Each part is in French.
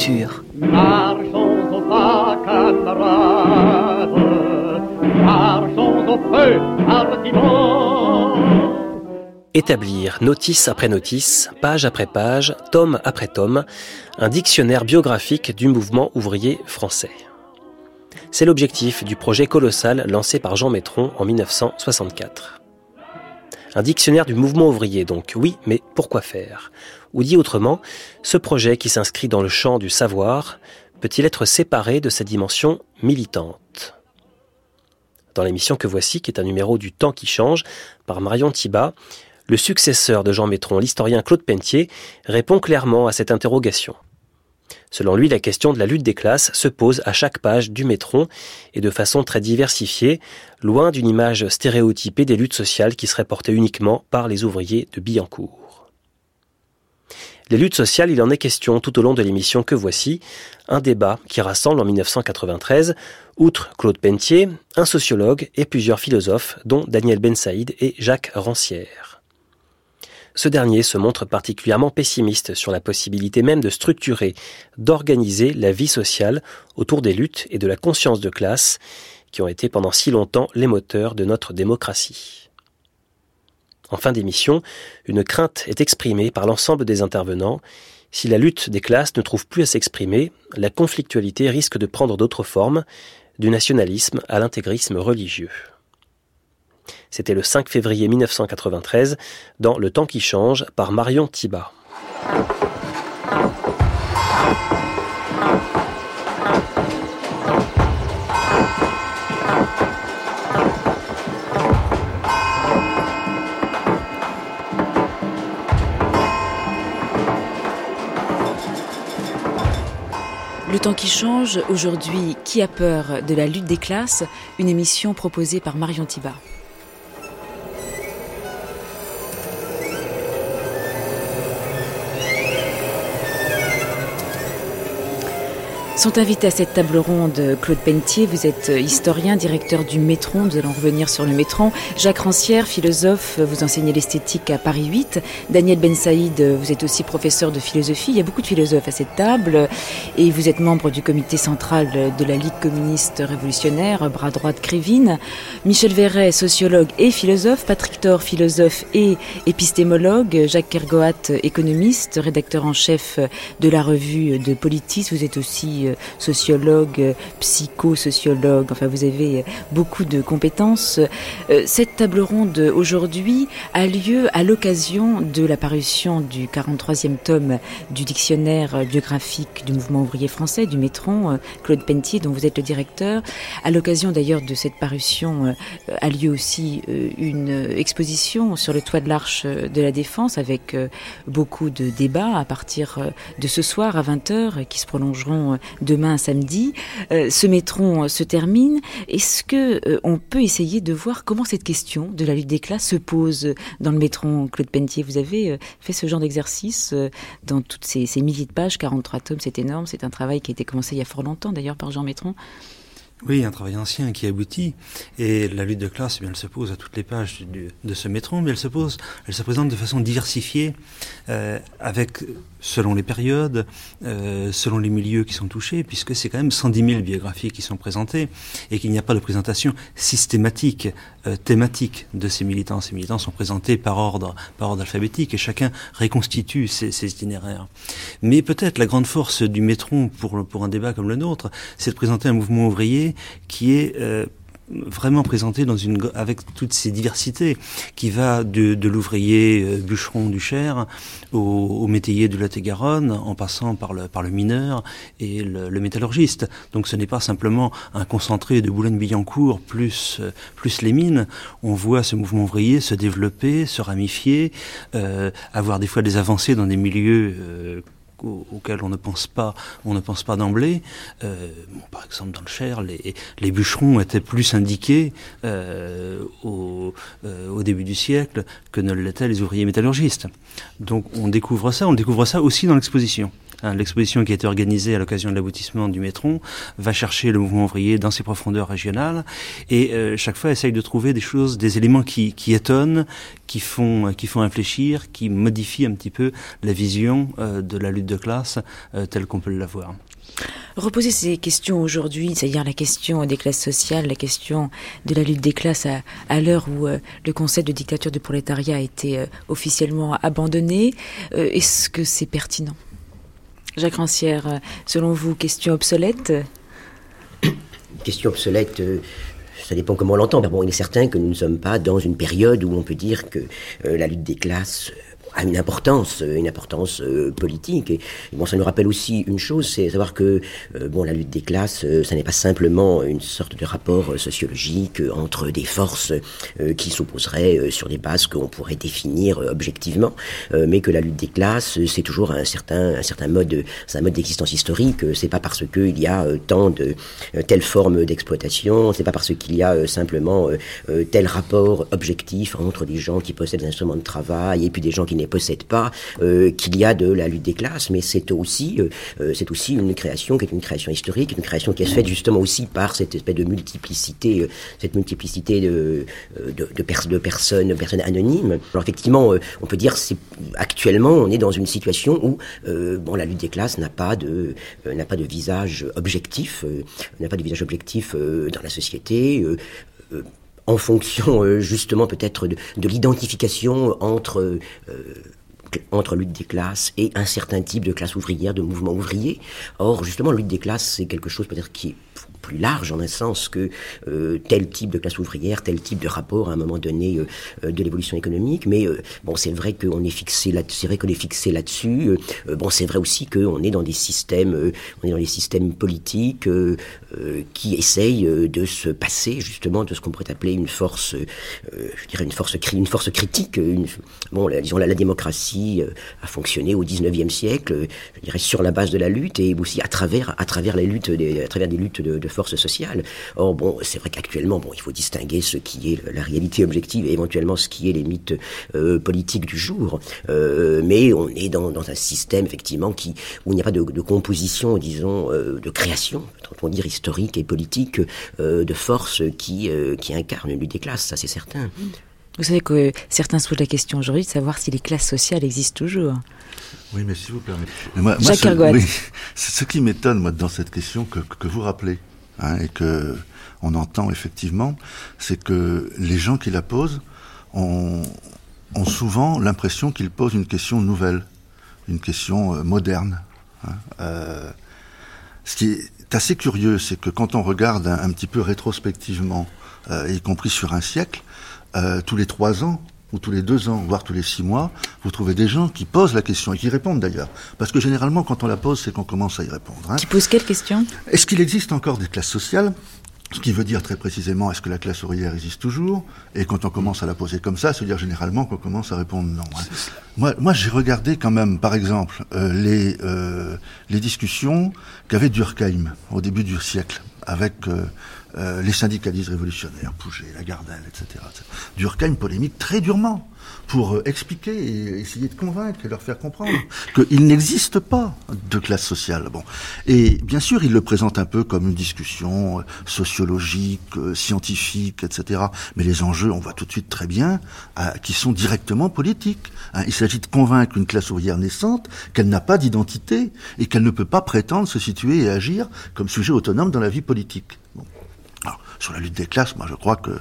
culture. Marchons au pas, camarades, marchons au feu, hardiment. Établir, notice après notice, page après page, tome après tome, un dictionnaire biographique du mouvement ouvrier français. C'est l'objectif du projet colossal lancé par Jean Métron en 1964. Un dictionnaire du mouvement ouvrier donc, oui, mais pourquoi faire ? Ou dit autrement, ce projet qui s'inscrit dans le champ du savoir peut-il être séparé de sa dimension militante ? Dans l'émission que voici, qui est un numéro du Temps qui change, par Marion Thibat, le successeur de Jean Métron, l'historien Claude Pentier, répond clairement à cette interrogation. Selon lui, la question de la lutte des classes se pose à chaque page du Métron et de façon très diversifiée, loin d'une image stéréotypée des luttes sociales qui seraient portées uniquement par les ouvriers de Billancourt. Les luttes sociales, il en est question tout au long de l'émission que voici, un débat qui rassemble en 1993, outre Claude Pentier, un sociologue et plusieurs philosophes, dont Daniel Ben Saïd et Jacques Rancière. Ce dernier se montre particulièrement pessimiste sur la possibilité même de structurer, d'organiser la vie sociale autour des luttes et de la conscience de classe qui ont été pendant si longtemps les moteurs de notre démocratie. En fin d'émission, une crainte est exprimée par l'ensemble des intervenants. Si la lutte des classes ne trouve plus à s'exprimer, la conflictualité risque de prendre d'autres formes, du nationalisme à l'intégrisme religieux. C'était le 5 février 1993, dans Le Temps qui change, par Marion Thibat. Le Temps qui change, aujourd'hui, qui a peur de la lutte des classes ? Une émission proposée par Marion Thibat. Sont invités à cette table ronde Claude Pentier, vous êtes historien, directeur du Métron, nous allons revenir sur le Métron. Jacques Rancière, philosophe, vous enseignez l'esthétique à Paris 8. Daniel Ben Saïd, vous êtes aussi professeur de philosophie. Il y a beaucoup de philosophes à cette table et vous êtes membre du comité central de la Ligue communiste révolutionnaire, bras droit de Krivine. Michel Verret, sociologue et philosophe. Patrick Thor, philosophe et épistémologue. Jacques Kergoat, économiste, rédacteur en chef de la revue de Politis. Vous êtes aussi sociologue, psychosociologue, enfin vous avez beaucoup de compétences. Cette table ronde aujourd'hui a lieu à l'occasion de la parution du 43e tome du dictionnaire biographique du mouvement ouvrier français, du Métron, Claude Pentier, dont vous êtes le directeur. À l'occasion d'ailleurs de cette parution a lieu aussi une exposition sur le toit de l'Arche de la Défense avec beaucoup de débats à partir de ce soir à 20h qui se prolongeront demain samedi. Ce Métron se termine. Est-ce que on peut essayer de voir comment cette question de la lutte des classes se pose dans le Métron, Claude Pentier? Vous avez fait ce genre d'exercice dans toutes ces milliers de pages, 43 tomes, c'est énorme. C'est un travail qui a été commencé il y a fort longtemps d'ailleurs par Jean Métron. Oui, un travail ancien qui aboutit. Et la lutte de classe, eh bien, elle se pose à toutes les pages de ce Métron, mais elle se présente de façon diversifiée, avec, selon les périodes, selon les milieux qui sont touchés, puisque c'est quand même 110 000 biographies qui sont présentées, et qu'il n'y a pas de présentation systématique, thématique de ces militants. Ces militants sont présentés par ordre alphabétique, et chacun reconstitue ses itinéraires. Mais peut-être la grande force du Métron pour un débat comme le nôtre, c'est de présenter un mouvement ouvrier qui est vraiment présenté avec toutes ces diversités, qui va de l'ouvrier bûcheron du Cher au métayer du Lot-et-Garonne, en passant par le mineur et le métallurgiste. Donc ce n'est pas simplement un concentré de Boulogne-Billancourt plus les mines. On voit ce mouvement ouvrier se développer, se ramifier, avoir des fois des avancées dans des milieux auxquels on ne pense pas d'emblée. Par exemple, dans le Cher, les bûcherons étaient plus syndiqués au début du siècle que ne l'étaient les ouvriers métallurgistes. Donc on découvre ça aussi dans l'exposition. L'exposition qui a été organisée à l'occasion de l'aboutissement du Métron va chercher le mouvement ouvrier dans ses profondeurs régionales et chaque fois essaye de trouver des choses, des éléments qui étonnent, qui font réfléchir, qui modifient un petit peu la vision de la lutte de classe telle qu'on peut l'avoir. Reposer ces questions aujourd'hui, c'est-à-dire la question des classes sociales, la question de la lutte des classes à l'heure où le concept de dictature du prolétariat a été officiellement abandonné, est-ce que c'est pertinent ? Jacques Rancière, selon vous, question obsolète ? Question obsolète, ça dépend comment on l'entend. Bon, il est certain que nous ne sommes pas dans une période où on peut dire que la lutte des classes a une importance politique. Et bon, ça nous rappelle aussi une chose, c'est savoir que la lutte des classes, ça n'est pas simplement une sorte de rapport sociologique entre des forces qui s'opposeraient sur des bases qu'on pourrait définir objectivement, mais que la lutte des classes, c'est toujours un certain mode, c'est un mode d'existence historique. C'est pas parce que il y a tant de telle forme d'exploitation, c'est pas parce qu'il y a simplement tel rapport objectif entre des gens qui possèdent des instruments de travail et puis des gens qui ne possède pas, qu'il y a de la lutte des classes, mais c'est aussi une création qui est une création historique, une création qui est faite justement aussi par cette espèce de multiplicité, de personnes anonymes. Alors effectivement, on peut dire actuellement on est dans une situation où la lutte des classes n'a pas de visage objectif, dans la société. En fonction justement peut-être de l'identification entre lutte des classes et un certain type de classe ouvrière, de mouvement ouvrier. Or justement, lutte des classes, c'est quelque chose peut-être qui est plus large en un sens que tel type de classe ouvrière, tel type de rapport à un moment donné de l'évolution économique. Mais c'est vrai qu'on est fixé là-dessus. C'est vrai aussi qu'on est dans des systèmes, politiques qui essayent de se passer justement de ce qu'on pourrait appeler une force, une force critique. La démocratie a fonctionné au XIXe siècle, je dirais sur la base de la lutte et aussi à travers des luttes de forces sociales. Or, c'est vrai qu'actuellement, il faut distinguer ce qui est la réalité objective et éventuellement ce qui est les mythes politiques du jour. Mais on est dans un système, effectivement, où il n'y a pas de composition, disons, de création, on dire historique et politique, de forces qui incarnent une lutte des classes, ça c'est certain. Vous savez que certains se posent la question aujourd'hui de savoir si les classes sociales existent toujours. Oui, mais si vous permettez. Jacques Ergoat. Oui, ce qui m'étonne, moi, dans cette question que vous rappelez, et que on entend effectivement, c'est que les gens qui la posent ont souvent l'impression qu'ils posent une question nouvelle, une question moderne. Ce qui est assez curieux, c'est que quand on regarde un petit peu rétrospectivement, y compris sur un siècle, tous les 3 ans, ou tous les 2 ans, voire tous les 6 mois, vous trouvez des gens qui posent la question, et qui répondent d'ailleurs. Parce que généralement, quand on la pose, c'est qu'on commence à y répondre. Qui pose quelle question ? Est-ce qu'il existe encore des classes sociales ? Ce qui veut dire très précisément, est-ce que la classe ouvrière existe toujours ? Et quand on commence à la poser comme ça, c'est-à-dire généralement qu'on commence à répondre non. Moi, j'ai regardé quand même, par exemple, les discussions qu'avait Durkheim au début du siècle, avec les syndicalistes révolutionnaires, Pouget, Lagardelle, etc. Durkheim polémique très durement pour expliquer et essayer de convaincre et leur faire comprendre qu'il n'existe pas de classe sociale. Et bien sûr, il le présente un peu comme une discussion sociologique, scientifique, etc. Mais les enjeux, on voit tout de suite très bien, qui sont directement politiques. Il s'agit de convaincre une classe ouvrière naissante qu'elle n'a pas d'identité et qu'elle ne peut pas prétendre se situer et agir comme sujet autonome dans la vie politique. Alors, sur la lutte des classes, moi je crois que...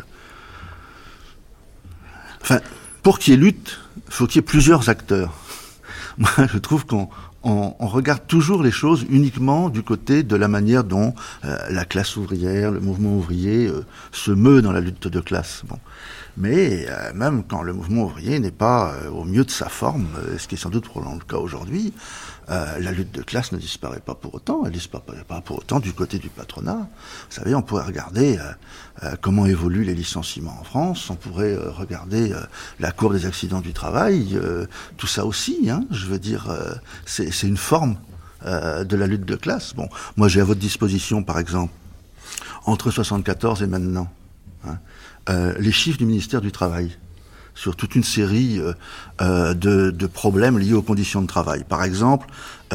pour qu'il y ait lutte, il faut qu'il y ait plusieurs acteurs. Moi, je trouve qu'on regarde toujours les choses uniquement du côté de la manière dont la classe ouvrière, le mouvement ouvrier se meut dans la lutte de classe. Mais même quand le mouvement ouvrier n'est pas au mieux de sa forme, ce qui est sans doute probablement le cas aujourd'hui, la lutte de classe ne disparaît pas pour autant. Elle disparaît pas pour autant du côté du patronat. Vous savez, on pourrait regarder comment évoluent les licenciements en France, on pourrait regarder la courbe des accidents du travail, tout ça aussi, je veux dire, c'est une forme de la lutte de classe. Moi j'ai à votre disposition, par exemple, entre 74 et maintenant, les chiffres du ministère du Travail. sur toute une série de problèmes liés aux conditions de travail. Par exemple,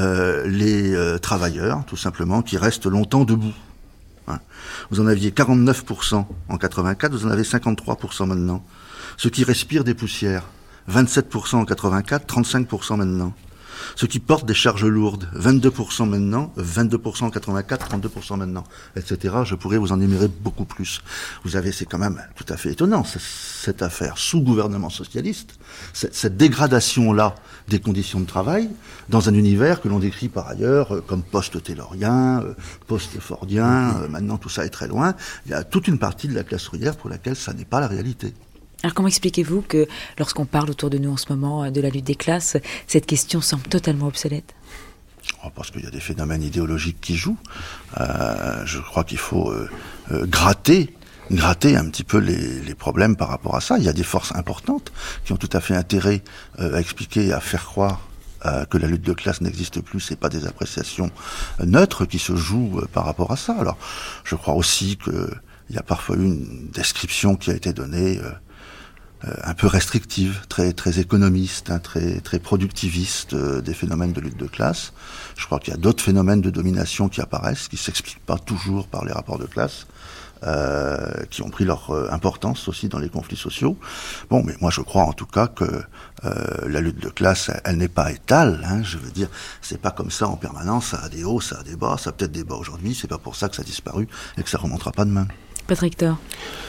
les travailleurs, tout simplement, qui restent longtemps debout. Hein. Vous en aviez 49% en 84, vous en avez 53% maintenant. Ceux qui respirent des poussières, 27% en 84, 35% maintenant. Ceux qui portent des charges lourdes, 22% maintenant, 22% en 84, 32% maintenant, etc. Je pourrais vous en énumérer beaucoup plus. Vous avez, c'est quand même tout à fait étonnant, cette affaire sous gouvernement socialiste, cette dégradation-là des conditions de travail, dans un univers que l'on décrit par ailleurs comme post-taylorien, post-fordien, maintenant tout ça est très loin. Il y a toute une partie de la classe ouvrière pour laquelle ça n'est pas la réalité. Alors comment expliquez-vous que lorsqu'on parle autour de nous en ce moment de la lutte des classes, cette question semble totalement obsolète ? Parce qu'il y a des phénomènes idéologiques qui jouent. Je crois qu'il faut gratter un petit peu les problèmes par rapport à ça. Il y a des forces importantes qui ont tout à fait intérêt à expliquer et à faire croire que la lutte de classe n'existe plus. C'est pas des appréciations neutres qui se jouent par rapport à ça. Alors, je crois aussi qu'il y a parfois eu une description qui a été donnée un peu restrictive, très économiste, hein, très productiviste des phénomènes de lutte de classe. Je crois qu'il y a d'autres phénomènes de domination qui apparaissent, qui s'expliquent pas toujours par les rapports de classe, qui ont pris leur importance aussi dans les conflits sociaux. Bon, mais moi je crois en tout cas que la lutte de classe, elle n'est pas étale. Hein, je veux dire, c'est pas comme ça en permanence. Ça a des hauts, ça a des bas. Ça a peut-être des bas aujourd'hui. C'est pas pour ça que ça a disparu et que ça remontera pas demain. Patrick Thor.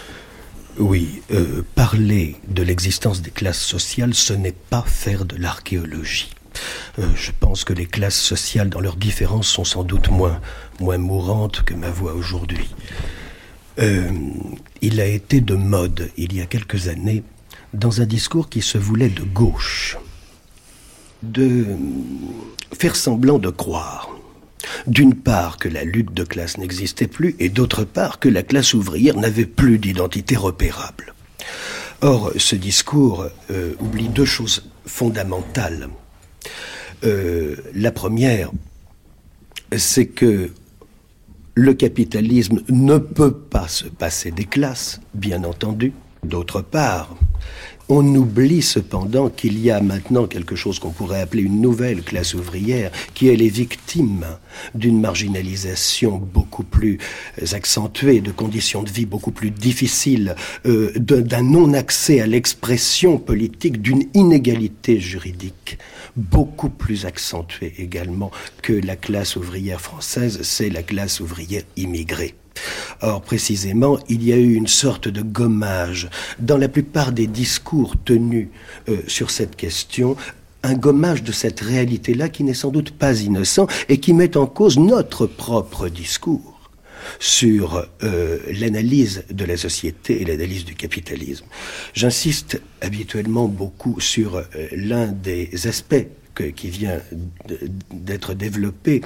Oui, parler de l'existence des classes sociales, ce n'est pas faire de l'archéologie. Je pense que les classes sociales, dans leurs différences, sont sans doute moins mourantes que ma voix aujourd'hui. Il a été de mode, il y a quelques années, dans un discours qui se voulait de gauche, de faire semblant de croire, d'une part que la lutte de classe n'existait plus, et d'autre part que la classe ouvrière n'avait plus d'identité repérable. Or, ce discours oublie deux choses fondamentales. La première, c'est que le capitalisme ne peut pas se passer des classes, bien entendu. D'autre part, on oublie cependant qu'il y a maintenant quelque chose qu'on pourrait appeler une nouvelle classe ouvrière, qui est les victimes d'une marginalisation beaucoup plus accentuée, de conditions de vie beaucoup plus difficiles, d'un non-accès à l'expression politique, d'une inégalité juridique beaucoup plus accentuée également que la classe ouvrière française, c'est la classe ouvrière immigrée. Or, précisément, il y a eu une sorte de gommage dans la plupart des discours tenus sur cette question, un gommage de cette réalité-là qui n'est sans doute pas innocent et qui met en cause notre propre discours sur l'analyse de la société et l'analyse du capitalisme. J'insiste habituellement beaucoup sur l'un des aspects qui vient d'être développé,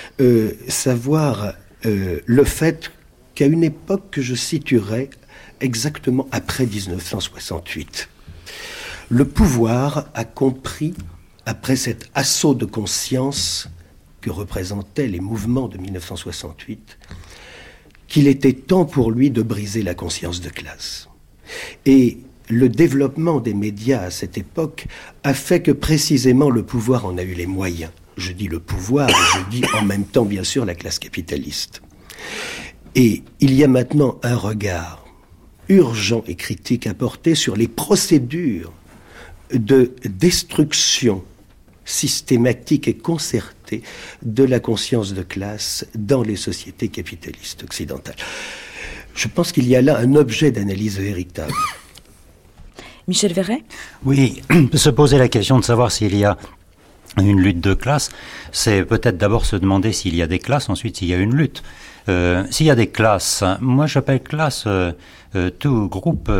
savoir le fait qu'à une époque que je situerais exactement après 1968, le pouvoir a compris, après cet assaut de conscience que représentaient les mouvements de 1968, qu'il était temps pour lui de briser la conscience de classe. Et le développement des médias à cette époque a fait que précisément le pouvoir en a eu les moyens. Je dis le pouvoir, et je dis en même temps, bien sûr, la classe capitaliste. Et il y a maintenant un regard urgent et critique à porter sur les procédures de destruction systématique et concertée de la conscience de classe dans les sociétés capitalistes occidentales. Je pense qu'il y a là un objet d'analyse véritable. Michel Verret ? Oui, se poser la question de savoir s'il y a une lutte de classe, c'est peut-être d'abord se demander s'il y a des classes, ensuite s'il y a une lutte. S'il y a des classes, moi j'appelle classe tout groupe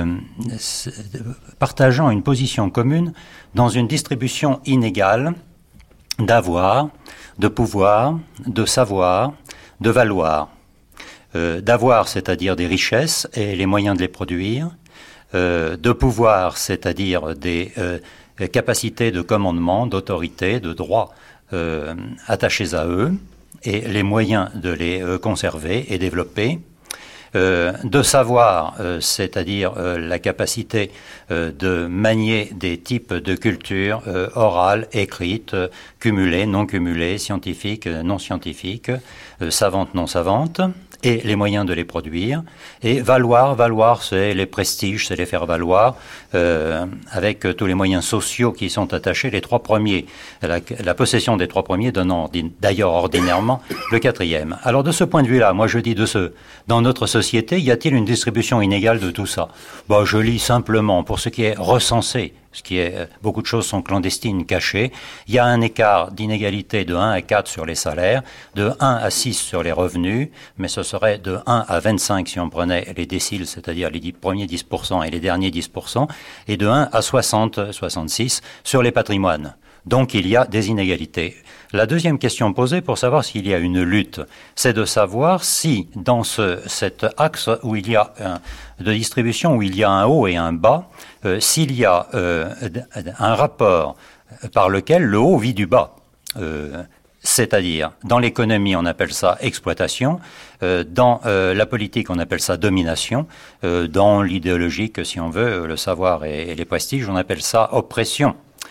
partageant une position commune dans une distribution inégale d'avoir, de pouvoir, de savoir, de valoir. D'avoir, c'est-à-dire des richesses et les moyens de les produire, de pouvoir, c'est-à-dire des capacités de commandement, d'autorité, de droit attachés à eux, et les moyens de les conserver et développer, De savoir, c'est-à-dire la capacité de manier des types de cultures orales, écrites, cumulées, non cumulées, scientifiques, non scientifiques, savantes, non savantes, et les moyens de les produire. Et valoir, c'est les prestiges, c'est les faire valoir, avec tous les moyens sociaux qui sont attachés, les trois premiers. La possession des trois premiers donnant d'ailleurs ordinairement le quatrième. Alors de ce point de vue-là, moi je dis dans notre société, y a-t-il une distribution inégale de tout ça? Bon, je lis simplement, pour ce qui est recensé, beaucoup de choses sont clandestines, cachées. Il y a un écart d'inégalité de 1 à 4 sur les salaires, de 1 à 6 sur les revenus, mais ce serait de 1 à 25 si on prenait les déciles, c'est-à-dire les premiers 10% et les derniers 10%, et de 1 à 60, 66 sur les patrimoines. Donc il y a des inégalités. La deuxième question posée pour savoir s'il y a une lutte, c'est de savoir si dans cet axe où il y a de distribution, où il y a un haut et un bas, s'il y a un rapport par lequel le haut vit du bas. C'est-à-dire, dans l'économie, on appelle ça exploitation, dans la politique, on appelle ça domination, dans l'idéologique, si on veut, le savoir et les prestiges, on appelle ça oppression.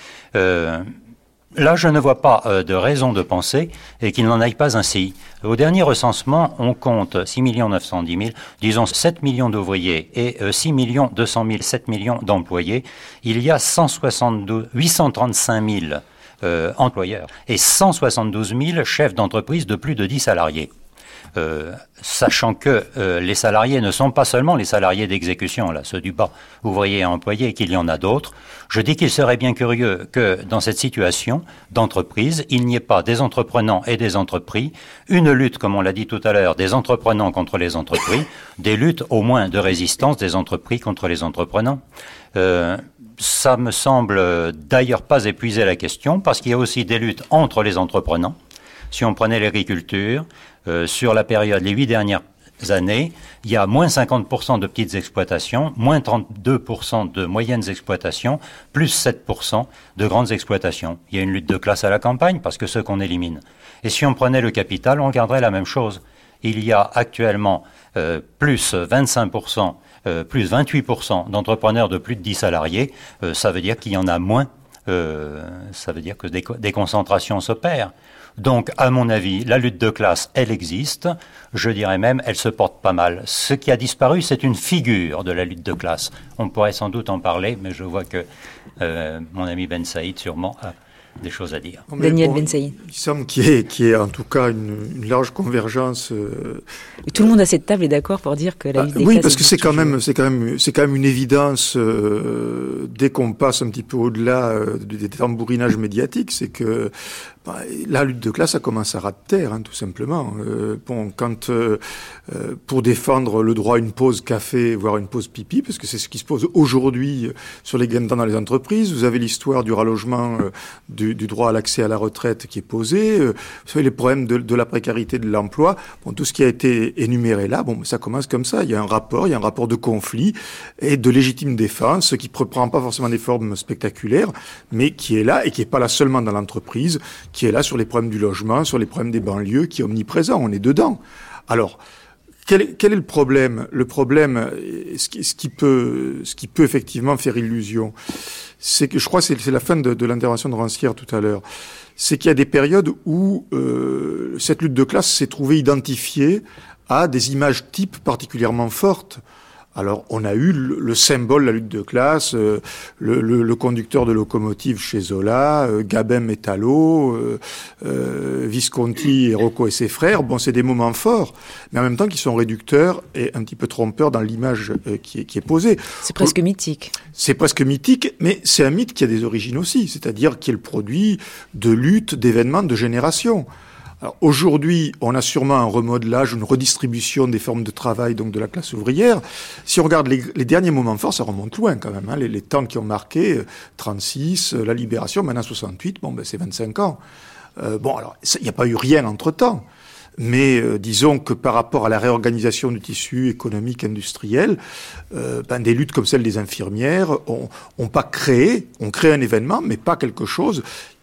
Là, je ne vois pas de raison de penser et qu'il n'en aille pas ainsi. Au dernier recensement, on compte 6 910 000, disons 7 millions d'ouvriers et 6 200 000, 7 millions d'employés. Il y a 835 000 employeurs et 172 000 chefs d'entreprise de plus de 10 salariés. Sachant que les salariés ne sont pas seulement les salariés d'exécution, là, ceux du bas, ouvriers et employés, et qu'il y en a d'autres, je dis qu'il serait bien curieux que dans cette situation d'entreprise, il n'y ait pas des entreprenants et des entrepris, une lutte, comme on l'a dit tout à l'heure, des entreprenants contre les entrepris, des luttes au moins de résistance des entrepris contre les entreprenants. Ça me semble d'ailleurs pas épuiser la question, parce qu'il y a aussi des luttes entre les entreprenants. Si on prenait l'agriculture, sur la période, les 8 dernières années, il y a moins 50% de petites exploitations, moins 32% de moyennes exploitations, plus 7% de grandes exploitations. Il y a une lutte de classe à la campagne parce que ceux qu'on élimine. Et si on prenait le capital, on regarderait la même chose. Il y a actuellement plus 25%, plus 28% d'entrepreneurs de plus de 10 salariés. Ça veut dire qu'il y en a moins. Ça veut dire que des concentrations s'opèrent. Donc, à mon avis, la lutte de classe, elle existe. Je dirais même, elle se porte pas mal. Ce qui a disparu, c'est une figure de la lutte de classe. On pourrait sans doute en parler, mais je vois que mon ami Ben Saïd, sûrement, a des choses à dire. Daniel Ben Saïd. Il semble qu'il y ait en tout cas une large convergence. Tout le monde à cette table est d'accord pour dire que la lutte des classes... Oui, parce que c'est quand même une évidence dès qu'on passe un petit peu au-delà des tambourinages médiatiques, c'est que la lutte de classe, ça commence à ras de terre, tout simplement. Pour défendre le droit à une pause café, voire une pause pipi, parce que c'est ce qui se pose aujourd'hui sur les gains de temps dans les entreprises, vous avez l'histoire du rallongement du droit à l'accès à la retraite qui est posé, vous savez, les problèmes de la précarité de l'emploi, tout ce qui a été énuméré là, ça commence comme ça. Il y a un rapport de conflit et de légitime défense qui ne prend pas forcément des formes spectaculaires, mais qui est là et qui n'est pas là seulement dans l'entreprise, qui est là sur les problèmes du logement, sur les problèmes des banlieues, qui est omniprésent, on est dedans. Alors, quel est le problème? Le problème, ce qui peut effectivement faire illusion, c'est que je crois que c'est la fin de l'intervention de Rancière tout à l'heure, c'est qu'il y a des périodes où cette lutte de classe s'est trouvée identifiée à des images types particulièrement fortes. Alors, on a eu le symbole de la lutte de classe, le conducteur de locomotive chez Zola, Gabin Metallo, Visconti et Rocco et ses frères. C'est des moments forts, mais en même temps qui sont réducteurs et un petit peu trompeurs dans l'image qui est posée. C'est presque mythique. C'est presque mythique, mais c'est un mythe qui a des origines aussi, c'est-à-dire qui est le produit de luttes, d'événements, de générations. Alors aujourd'hui, on a sûrement un remodelage, une redistribution des formes de travail donc de la classe ouvrière. Si on regarde les derniers moments forts, ça remonte loin quand même. Les temps qui ont marqué 36, la libération, maintenant 68, c'est 25 ans. Alors il n'y a pas eu rien entre-temps. Mais disons que par rapport à la réorganisation du tissu économique industriel, des luttes comme celle des infirmières ont pas créé, on crée un événement, mais pas quelque chose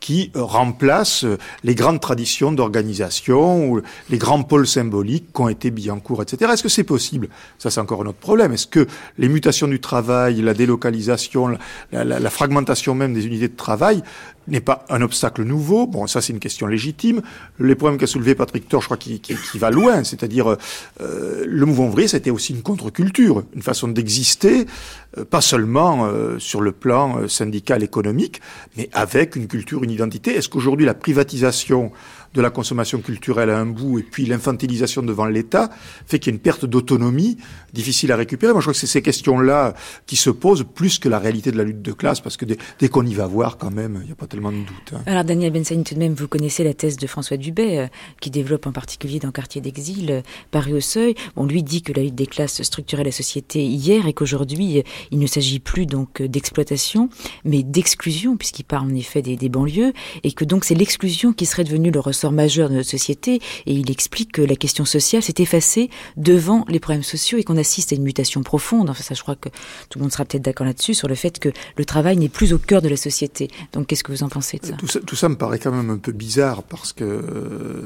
qui remplacent les grandes traditions d'organisation ou les grands pôles symboliques qu'ont été Billancourt, etc. Est-ce que c'est possible? Ça, c'est encore un autre problème. Est-ce que les mutations du travail, la délocalisation, la fragmentation même des unités de travail n'est pas un obstacle nouveau? Bon, ça, c'est une question légitime. Les problèmes qu'a soulevé Patrick Thor, je crois qu'il va loin. C'est-à-dire, le mouvement ouvrier, c'était aussi une contre-culture, une façon d'exister, pas seulement sur le plan syndical, économique, mais avec une culture, une identité. Est-ce qu'aujourd'hui, la privatisation de la consommation culturelle à un bout et puis l'infantilisation devant l'État fait qu'il y a une perte d'autonomie difficile à récupérer? Moi, je crois que c'est ces questions-là qui se posent plus que la réalité de la lutte de classe, parce que dès qu'on y va voir, quand même, il n'y a pas tellement de doute. Alors, Daniel Bensaïn, tout de même, vous connaissez la thèse de François Dubay, qui développe en particulier dans Quartier d'exil, paru au Seuil. On lui dit que la lutte des classes structurait la société hier et qu'aujourd'hui, il ne s'agit plus donc d'exploitation, mais d'exclusion, puisqu'il parle en effet des banlieues, et que donc c'est l'exclusion qui serait devenue le ressort majeur de notre société, et il explique que la question sociale s'est effacée devant les problèmes sociaux et qu'on assiste à une mutation profonde. Enfin, ça, je crois que tout le monde sera peut-être d'accord là-dessus, sur le fait que le travail n'est plus au cœur de la société. Donc, qu'est-ce que vous en pensez de ça? Tout ça me paraît quand même un peu bizarre, parce que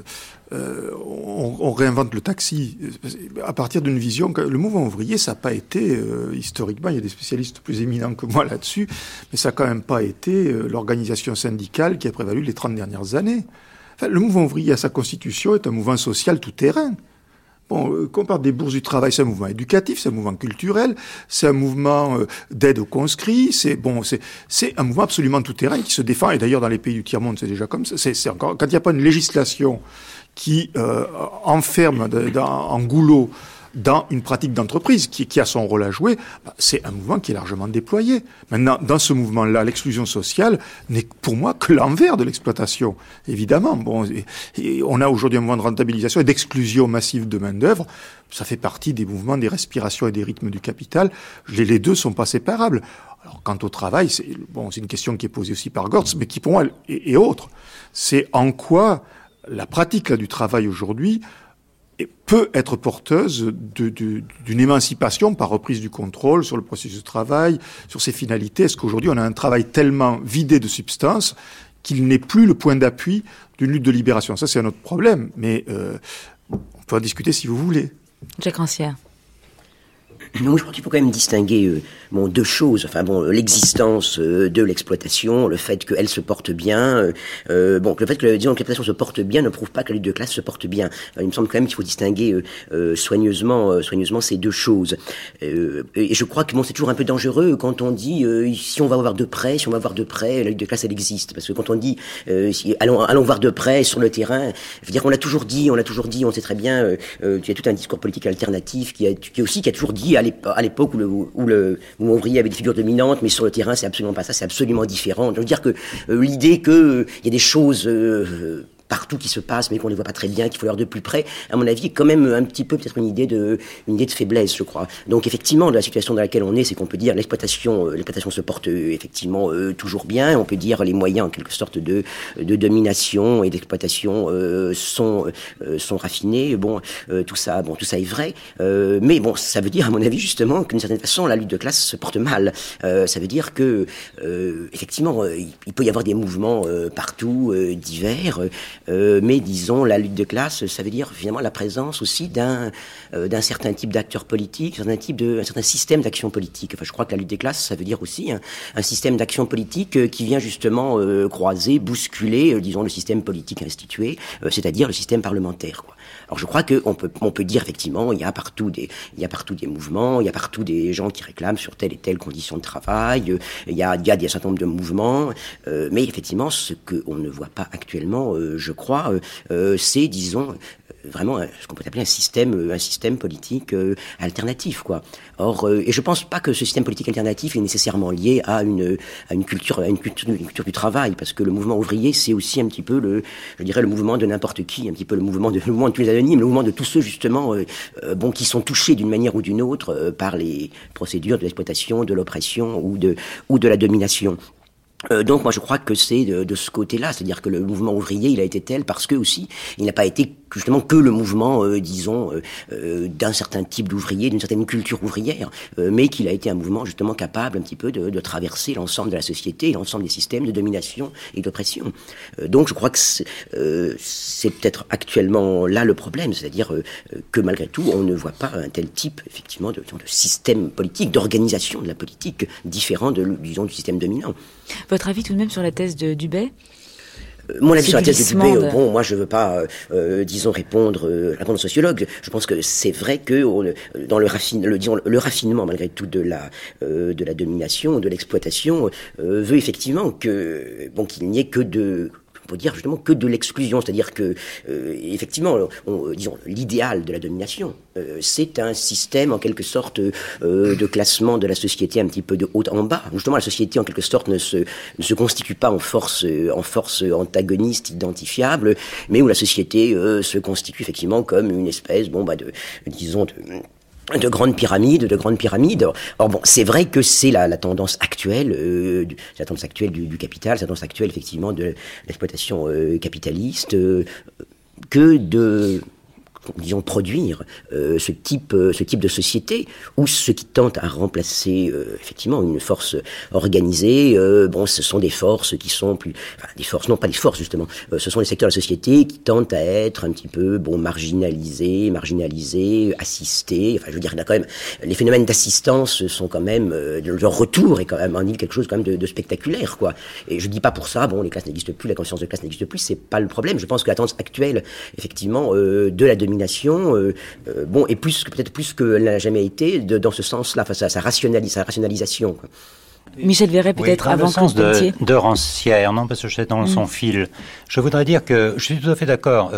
on réinvente le taxi à partir d'une vision que le mouvement ouvrier, ça n'a pas été historiquement, il y a des spécialistes plus éminents que moi là-dessus, mais ça n'a quand même pas été l'organisation syndicale qui a prévalu les 30 dernières années. Enfin, le mouvement ouvrier à sa constitution est un mouvement social tout-terrain. Bon, qu'on parle des bourses du travail, c'est un mouvement éducatif, c'est un mouvement culturel, c'est un mouvement d'aide aux conscrits, c'est un mouvement absolument tout-terrain qui se défend, et d'ailleurs dans les pays du tiers-monde c'est déjà comme ça. C'est encore, quand il n'y a pas une législation qui enferme en goulot dans une pratique d'entreprise qui a son rôle à jouer, c'est un mouvement qui est largement déployé. Maintenant, dans ce mouvement-là, l'exclusion sociale n'est pour moi que l'envers de l'exploitation. Évidemment, bon, et on a aujourd'hui un mouvement de rentabilisation et d'exclusion massive de main-d'œuvre. Ça fait partie des mouvements, des respirations et des rythmes du capital. Les deux sont pas séparables. Alors, quant au travail, c'est une question qui est posée aussi par Gortz, mais qui pour moi est autre. C'est en quoi la pratique là, du travail aujourd'hui peut être porteuse d'une émancipation par reprise du contrôle sur le processus de travail, sur ses finalités. Est-ce qu'aujourd'hui on a un travail tellement vidé de substance qu'il n'est plus le point d'appui d'une lutte de libération? Ça, c'est un autre problème, mais on peut en discuter si vous voulez. Jacques Rancière. Non, je crois qu'il faut quand même distinguer deux choses. Enfin l'existence de l'exploitation, le fait qu'elle se porte bien. Le fait que l'exploitation se porte bien ne prouve pas que la lutte de classe se porte bien. Enfin, il me semble quand même qu'il faut distinguer soigneusement ces deux choses. Et je crois que c'est toujours un peu dangereux quand on dit si on va voir de près, la lutte de classe elle existe. Parce que quand on dit allons voir de près sur le terrain, je veux dire on l'a toujours dit, on sait très bien. Il y a tout un discours politique alternatif qui a toujours dit à l'époque où le mouvement ouvrier avait des figures dominantes, mais sur le terrain, c'est absolument pas ça, c'est absolument différent. Je veux dire que l'idée qu'il y a des choses partout qui se passent, mais qu'on les voit pas très bien, qu'il faut leur de plus près, à mon avis, est quand même un petit peu peut-être une idée de faiblesse, je crois. Donc effectivement, la situation dans laquelle on est, c'est qu'on peut dire l'exploitation se porte effectivement toujours bien. On peut dire les moyens en quelque sorte de domination et d'exploitation sont raffinés. Tout ça est vrai. Mais ça veut dire, à mon avis, justement, qu'une certaine façon, la lutte de classe se porte mal. Ça veut dire que effectivement, il peut y avoir des mouvements partout divers. Mais disons, la lutte de classe, ça veut dire finalement la présence aussi d'un certain type d'acteurs politiques, un certain système d'action politique. Enfin, je crois que la lutte des classes, ça veut dire aussi un système d'action politique qui vient justement croiser, bousculer, disons, le système politique institué, c'est-à-dire le système parlementaire, quoi. Alors je crois qu'on peut dire effectivement, il y a partout des mouvements, il y a partout des gens qui réclament sur telle et telle condition de travail, il y a un certain nombre de mouvements, mais effectivement, ce qu'on ne voit pas actuellement, je crois, c'est, disons, vraiment ce qu'on peut appeler un système politique alternatif, quoi. Or, et je pense pas que ce système politique alternatif est nécessairement lié à une culture du travail, parce que le mouvement ouvrier, c'est aussi un petit peu le mouvement de n'importe qui, un petit peu le mouvement de tous les anonymes, le mouvement de tous ceux justement qui sont touchés d'une manière ou d'une autre par les procédures de l'exploitation, de l'oppression ou de la domination. Donc moi je crois que c'est de ce côté-là, c'est-à-dire que le mouvement ouvrier il a été tel parce que aussi il n'a pas été justement que le mouvement, disons, d'un certain type d'ouvriers, d'une certaine culture ouvrière, mais qu'il a été un mouvement justement capable un petit peu de traverser l'ensemble de la société, l'ensemble des systèmes de domination et d'oppression. Donc je crois que c'est peut-être actuellement là le problème, c'est-à-dire que malgré tout, on ne voit pas un tel type, effectivement, de système politique, d'organisation de la politique différent disons, du système dominant. Votre avis tout de même sur la thèse de Dubay ? Mon avis sur la thèse de Dubay, bon, moi je veux pas, disons, répondre aux sociologues. Je pense que c'est vrai que dans le raffinement malgré tout de la domination, de l'exploitation, veut effectivement qu'il n'y ait que on peut dire justement que de l'exclusion, c'est-à-dire que effectivement, disons, l'idéal de la domination, c'est un système en quelque sorte de classement de la société un petit peu de haut en bas. Justement, la société en quelque sorte ne se constitue pas en force antagoniste identifiable, mais où la société se constitue effectivement comme une espèce, de grandes pyramides. Or bon, c'est vrai que c'est la tendance actuelle, du capital, la tendance actuelle effectivement de l'exploitation capitaliste, que de disons produire ce type de société ou ce qui tente à remplacer effectivement une force organisée. Ce sont des forces qui sont ce sont les secteurs de la société qui tentent à être un petit peu marginalisés, assistés. Enfin, je veux dire, il y a quand même les phénomènes d'assistance sont quand même leur retour est quand même quelque chose quand même de spectaculaire, quoi. Et je dis pas pour ça, les classes n'existent plus, la conscience de classe n'existe plus, c'est pas le problème. Je pense que la tendance actuelle, effectivement, de la domination est peut-être plus qu'elle n'a jamais été dans ce sens-là, face à sa rationalisation, quoi. Michel Verret, peut-être avant Claude Pelletier. De Rancière, non, parce que j'étais dans son fil. Je voudrais dire que je suis tout à fait d'accord.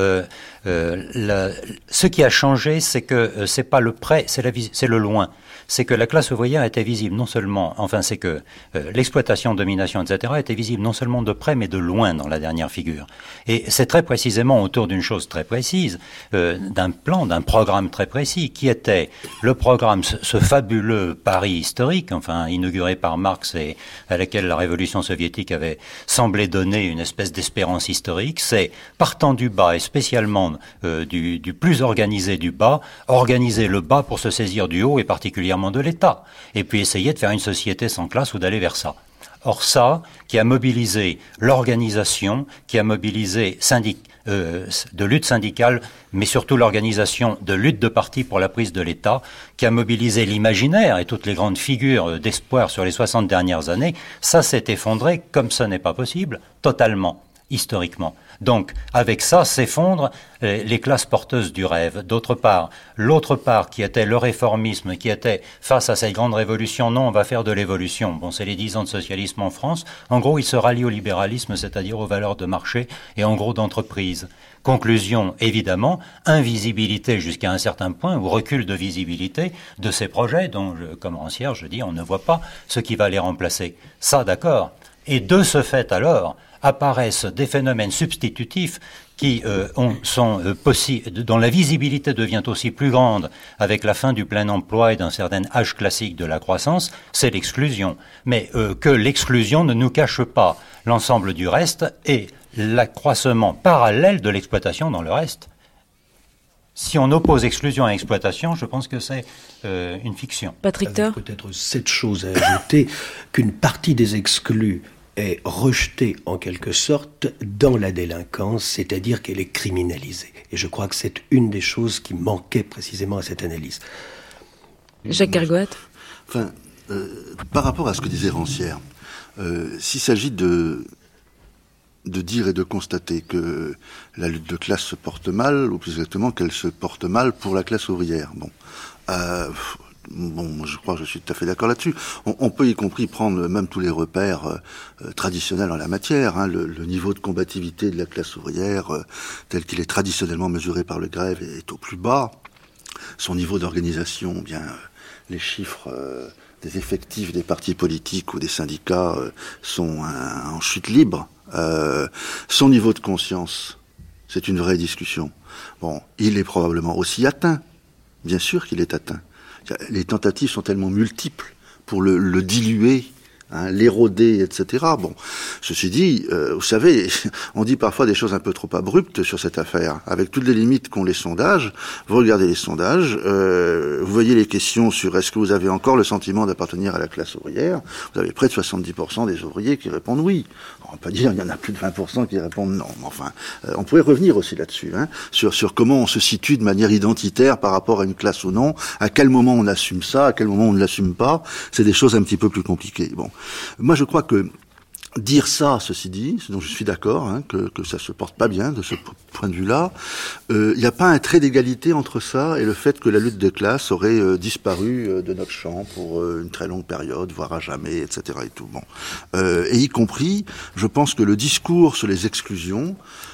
Ce qui a changé, c'est que c'est pas le près, c'est le loin. C'est que la classe ouvrière était visible non seulement, c'est que l'exploitation, domination, etc. était visible non seulement de près, mais de loin dans la dernière figure. Et c'est très précisément autour d'une chose très précise, d'un programme très précis, qui était le programme, ce fabuleux pari historique, inauguré par Marx et à laquelle la révolution soviétique avait semblé donner une espèce d'espérance historique. C'est, partant du bas et spécialement du plus organisé du bas, organiser le bas pour se saisir du haut et particulièrement de l'État, et puis essayer de faire une société sans classe ou d'aller vers ça. Or ça, qui a mobilisé l'organisation, qui a mobilisé de lutte syndicale, mais surtout l'organisation de lutte de parti pour la prise de l'État, qui a mobilisé l'imaginaire et toutes les grandes figures d'espoir sur les 60 dernières années, ça s'est effondré comme ce n'est pas possible, totalement, historiquement. Donc, avec ça, s'effondrent les classes porteuses du rêve. D'autre part, l'autre part, qui était le réformisme, qui était face à cette grande révolution, non, on va faire de l'évolution. C'est les 10 ans de socialisme en France. En gros, il se rallie au libéralisme, c'est-à-dire aux valeurs de marché et en gros d'entreprise. Conclusion, évidemment, invisibilité jusqu'à un certain point, ou recul de visibilité de ces projets dont, comme Rancière, je dis, on ne voit pas ce qui va les remplacer. Ça, d'accord. Et de ce fait, alors, apparaissent des phénomènes substitutifs qui dont la visibilité devient aussi plus grande avec la fin du plein emploi et d'un certain âge classique de la croissance, c'est l'exclusion. Mais que l'exclusion ne nous cache pas l'ensemble du reste et l'accroissement parallèle de l'exploitation dans le reste. Si on oppose exclusion à exploitation, je pense que c'est une fiction. Patrick Theur. Peut-être cette chose à ajouter, qu'une partie des exclus est rejetée en quelque sorte dans la délinquance, c'est-à-dire qu'elle est criminalisée. Et je crois que c'est une des choses qui manquait précisément à cette analyse. Jacques Kergoat. Par rapport à ce que disait Rancière, s'il s'agit de dire et de constater que la lutte de classe se porte mal, ou plus exactement qu'elle se porte mal pour la classe ouvrière. Je crois que je suis tout à fait d'accord là-dessus. On peut y compris prendre même tous les repères traditionnels en la matière. Le niveau de combativité de la classe ouvrière, tel qu'il est traditionnellement mesuré par le grève, est au plus bas. Son niveau d'organisation, les chiffres des effectifs des partis politiques ou des syndicats sont en chute libre. Son niveau de conscience, c'est une vraie discussion. Il est probablement aussi atteint. Bien sûr qu'il est atteint. Les tentatives sont tellement multiples pour le diluer l'éroder, etc. Bon, ceci dit, vous savez, on dit parfois des choses un peu trop abruptes sur cette affaire. Avec toutes les limites qu'ont les sondages, vous regardez les sondages, vous voyez les questions sur est-ce que vous avez encore le sentiment d'appartenir à la classe ouvrière, vous avez près de 70% des ouvriers qui répondent oui. On peut dire il y en a plus de 20% qui répondent non. Mais enfin, on pourrait revenir aussi là-dessus, sur comment on se situe de manière identitaire par rapport à une classe ou non, à quel moment on assume ça, à quel moment on ne l'assume pas. C'est des choses un petit peu plus compliquées. Bon, moi je crois que dire ça, ceci dit, dont je suis d'accord, que ça se porte pas bien de ce point de vue-là, il n'y a pas un trait d'égalité entre ça et le fait que la lutte des classes aurait disparu de notre champ pour une très longue période, voire à jamais, etc. et tout. Bon, et y compris, je pense que le discours sur les exclusions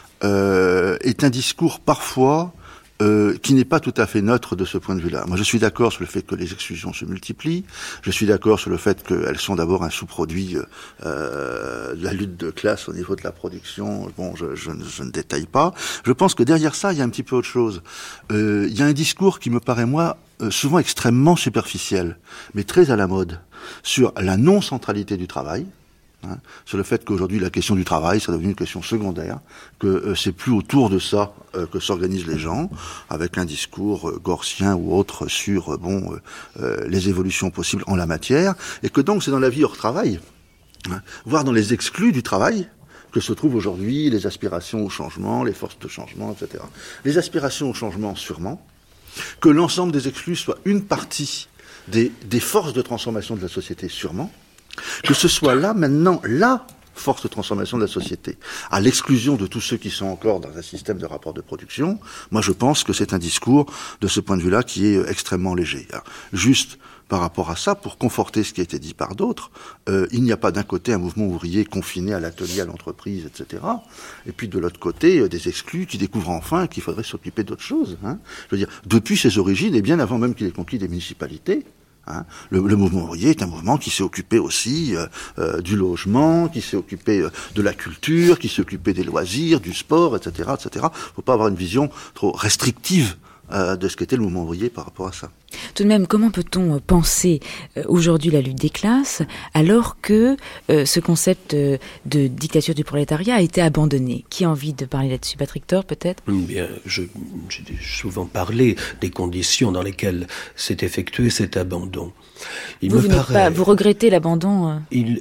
est un discours parfois qui n'est pas tout à fait neutre de ce point de vue-là. Moi, je suis d'accord sur le fait que les exclusions se multiplient. Je suis d'accord sur le fait qu'elles sont d'abord un sous-produit de la lutte de classe au niveau de la production. Bon, je ne détaille pas. Je pense que derrière ça, il y a un petit peu autre chose. Il y a un discours qui me paraît, moi, souvent extrêmement superficiel, mais très à la mode, sur la non-centralité du travail. Sur le fait qu'aujourd'hui la question du travail, ça devient une question secondaire, que c'est plus autour de ça que s'organisent les gens, avec un discours gorcien ou autre sur les évolutions possibles en la matière, et que donc c'est dans la vie hors travail, voire dans les exclus du travail, que se trouvent aujourd'hui les aspirations au changement, les forces de changement, etc. Les aspirations au changement, sûrement, que l'ensemble des exclus soit une partie des forces de transformation de la société, sûrement, que ce soit là, maintenant, la force de transformation de la société, à l'exclusion de tous ceux qui sont encore dans un système de rapport de production, moi je pense que c'est un discours, de ce point de vue-là, qui est extrêmement léger. Alors, juste par rapport à ça, pour conforter ce qui a été dit par d'autres, il n'y a pas d'un côté un mouvement ouvrier confiné à l'atelier, à l'entreprise, etc., et puis de l'autre côté, des exclus qui découvrent enfin qu'il faudrait s'occuper d'autre chose. Je veux dire, depuis ses origines, et bien avant même qu'il ait conquis des municipalités, le mouvement ouvrier est un mouvement qui s'est occupé aussi du logement, qui s'est occupé de la culture, qui s'est occupé des loisirs, du sport, etc., etc. Faut pas avoir une vision trop restrictive de ce qu'était le mouvement ouvrier par rapport à ça. Tout de même, comment peut-on penser aujourd'hui la lutte des classes alors que ce concept de dictature du prolétariat a été abandonné? Qui a envie de parler là-dessus? Patrick Thor, peut-être? Bien, j'ai souvent parlé des conditions dans lesquelles s'est effectué cet abandon. Vous regrettez l'abandon?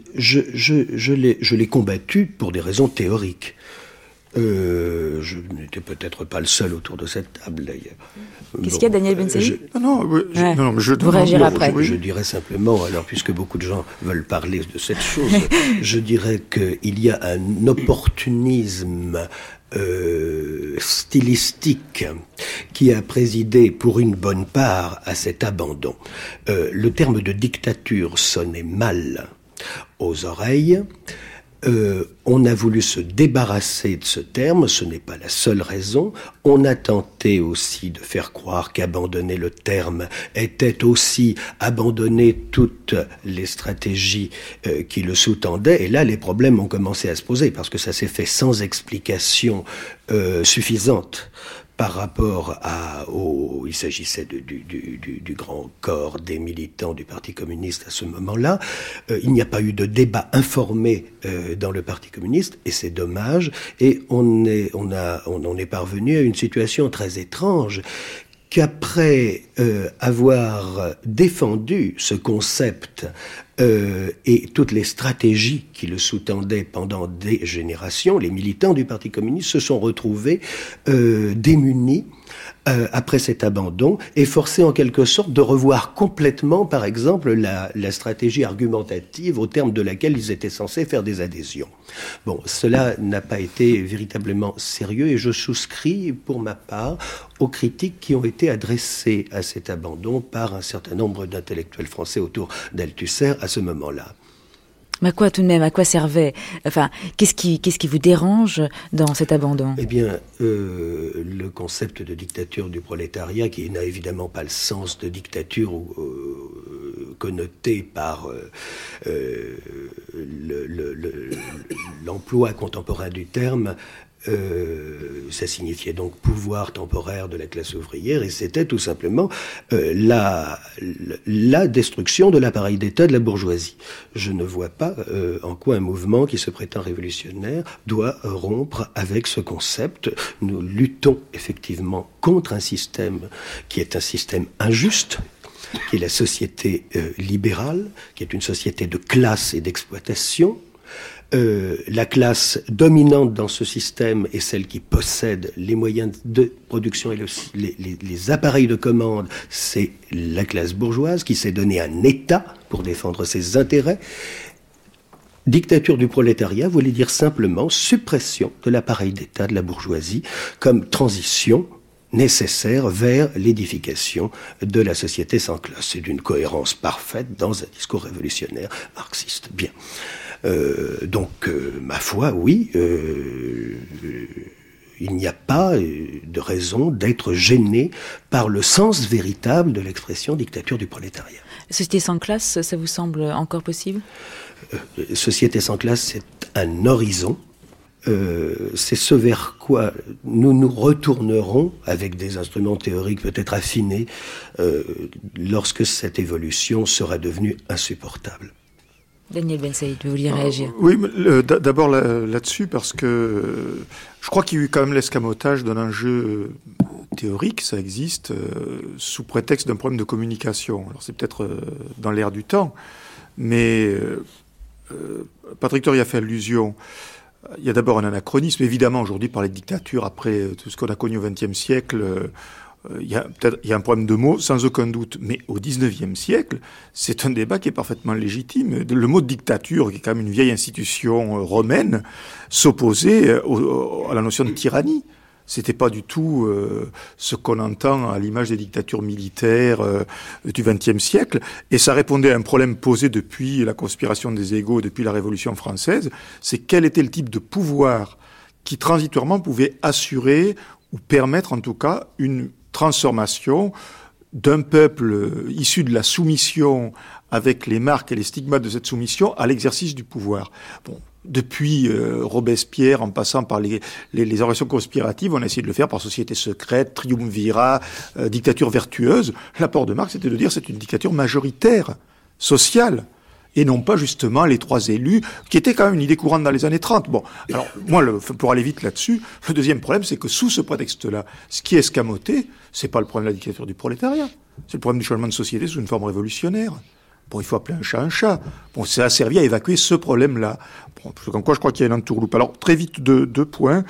Je l'ai combattu pour des raisons théoriques. Je n'étais peut-être pas le seul autour de cette table, d'ailleurs. Qu'est-ce qu'il y a, Daniel Bensaïd? Vous réagirez après. Je dirais simplement, alors puisque beaucoup de gens veulent parler de cette chose, je dirais qu'il y a un opportunisme stylistique qui a présidé pour une bonne part à cet abandon. Le terme de dictature sonnait mal aux oreilles. On a voulu se débarrasser de ce terme, ce n'est pas la seule raison. On a tenté aussi de faire croire qu'abandonner le terme était aussi abandonner toutes les stratégies qui le sous-tendaient. Et là, les problèmes ont commencé à se poser parce que ça s'est fait sans explication suffisante. Par rapport il s'agissait du grand corps des militants du Parti communiste à ce moment-là. Il n'y a pas eu de débat informé dans le Parti communiste, et c'est dommage. Et on est parvenu à une situation très étrange, qu'après avoir défendu ce concept et toutes les stratégies qui le sous-tendaient pendant des générations, les militants du Parti communiste se sont retrouvés démunis après cet abandon et forcés en quelque sorte de revoir complètement, par exemple, la stratégie argumentative au terme de laquelle ils étaient censés faire des adhésions. Bon, cela n'a pas été véritablement sérieux et je souscris, pour ma part, aux critiques qui ont été adressées à cet abandon par un certain nombre d'intellectuels français autour d'Althusser à ce moment-là. Mais tout de même, à quoi servait? Enfin, qu'est-ce qui vous dérange dans cet abandon? Eh bien, le concept de dictature du prolétariat, qui n'a évidemment pas le sens de dictature connoté par l'emploi contemporain du terme, Ça signifiait donc pouvoir temporaire de la classe ouvrière, et c'était tout simplement la destruction de l'appareil d'État de la bourgeoisie. Je ne vois pas en quoi un mouvement qui se prétend révolutionnaire doit rompre avec ce concept. Nous luttons effectivement contre un système qui est un système injuste, qui est la société libérale, qui est une société de classe et d'exploitation. La classe dominante dans ce système est celle qui possède les moyens de production et les appareils de commande. C'est la classe bourgeoise qui s'est donné un État pour défendre ses intérêts. Dictature du prolétariat voulait dire simplement suppression de l'appareil d'État de la bourgeoisie comme transition nécessaire vers l'édification de la société sans classe. C'est d'une cohérence parfaite dans un discours révolutionnaire marxiste. Bien. Donc, ma foi, oui, il n'y a pas de raison d'être gêné par le sens véritable de l'expression dictature du prolétariat. Société sans classe, ça vous semble encore possible ? Société sans classe, c'est un horizon. C'est ce vers quoi nous nous retournerons avec des instruments théoriques peut-être affinés lorsque cette évolution sera devenue insupportable. Daniel Ben Saïd, vous vouliez réagir ? Oui, d'abord là-dessus, parce que je crois qu'il y a eu quand même l'escamotage d'un enjeu théorique, ça existe, sous prétexte d'un problème de communication. Alors c'est peut-être dans l'air du temps, mais Patrick Theury a fait allusion. Il y a d'abord un anachronisme, évidemment, aujourd'hui, parler de dictature, après tout ce qu'on a connu au XXe siècle, il y a un problème de mots, sans aucun doute. Mais au XIXe siècle, c'est un débat qui est parfaitement légitime. Le mot de dictature, qui est quand même une vieille institution romaine, s'opposait à la notion de tyrannie. C'était pas du tout ce qu'on entend à l'image des dictatures militaires du XXe siècle. Et ça répondait à un problème posé depuis la conspiration des égaux, depuis la Révolution française. C'est quel était le type de pouvoir qui transitoirement pouvait assurer ou permettre en tout cas une transformation d'un peuple issu de la soumission avec les marques et les stigmates de cette soumission à l'exercice du pouvoir. Bon. Depuis Robespierre, en passant par les organisations conspiratives, on a essayé de le faire par société secrète, triumvirat, dictature vertueuse. L'apport de Marx, c'était de dire c'est une dictature majoritaire, sociale, et non pas justement les trois élus, qui était quand même une idée courante dans les années 30. Bon, alors moi, pour aller vite là-dessus, le deuxième problème, c'est que sous ce prétexte-là, ce qui est escamoté, c'est pas le problème de la dictature du prolétariat, c'est le problème du changement de société sous une forme révolutionnaire. Bon, il faut appeler un chat un chat. Bon, ça a servi à évacuer ce problème-là. Bon, comme quoi, je crois qu'il y a une entourloupe. Alors, très vite, deux points.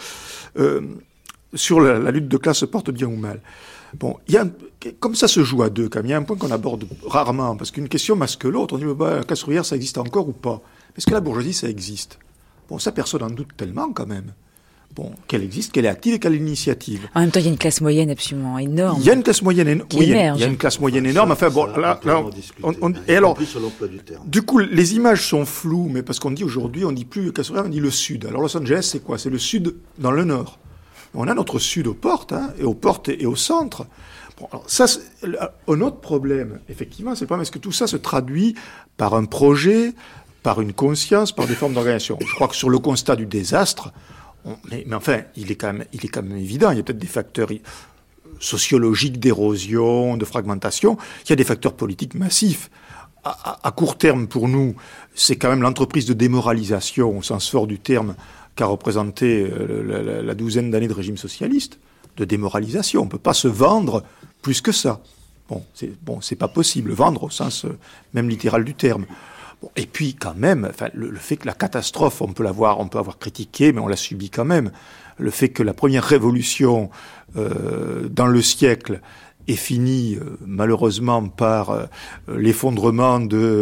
Sur la lutte de classe se porte bien ou mal. Bon, comme ça se joue à deux, quand même, il y a un point qu'on aborde rarement, parce qu'une question masque l'autre. On dit, la classe ouvrière, ça existe encore ou pas? Est-ce que la bourgeoisie, ça existe? Bon, ça, personne n'en doute tellement, quand même. Bon, qu'elle existe, qu'elle est active et qu'elle a l'initiative. En même temps, il y a une classe moyenne absolument énorme. Il y a une classe moyenne énorme. Oui, il y a une classe moyenne énorme. Enfin, bon, là, et alors, du coup, les images sont floues, mais parce qu'on dit aujourd'hui, on dit plus classe ouvrière, on dit le Sud. Alors, Los Angeles, c'est quoi? C'est le Sud dans le Nord. On a notre Sud aux portes, et aux portes et au centre. Bon, alors, ça, un autre problème, effectivement, c'est le problème, est-ce que tout ça se traduit par un projet, par une conscience, par des formes d'organisation? Je crois que sur le constat du désastre, mais enfin, il est quand même évident. Il y a peut-être des facteurs sociologiques d'érosion, de fragmentation. Il y a des facteurs politiques massifs. À court terme, pour nous, c'est quand même l'entreprise de démoralisation, au sens fort du terme, qu'a représenté la douzaine d'années de régime socialiste, de démoralisation. On ne peut pas se vendre plus que ça. Bon, c'est pas possible. Vendre au sens même littéral du terme. Et puis quand même, enfin, le fait que la catastrophe, on peut avoir critiqué, mais on l'a subi quand même. Le fait que la première révolution dans le siècle est finie malheureusement par l'effondrement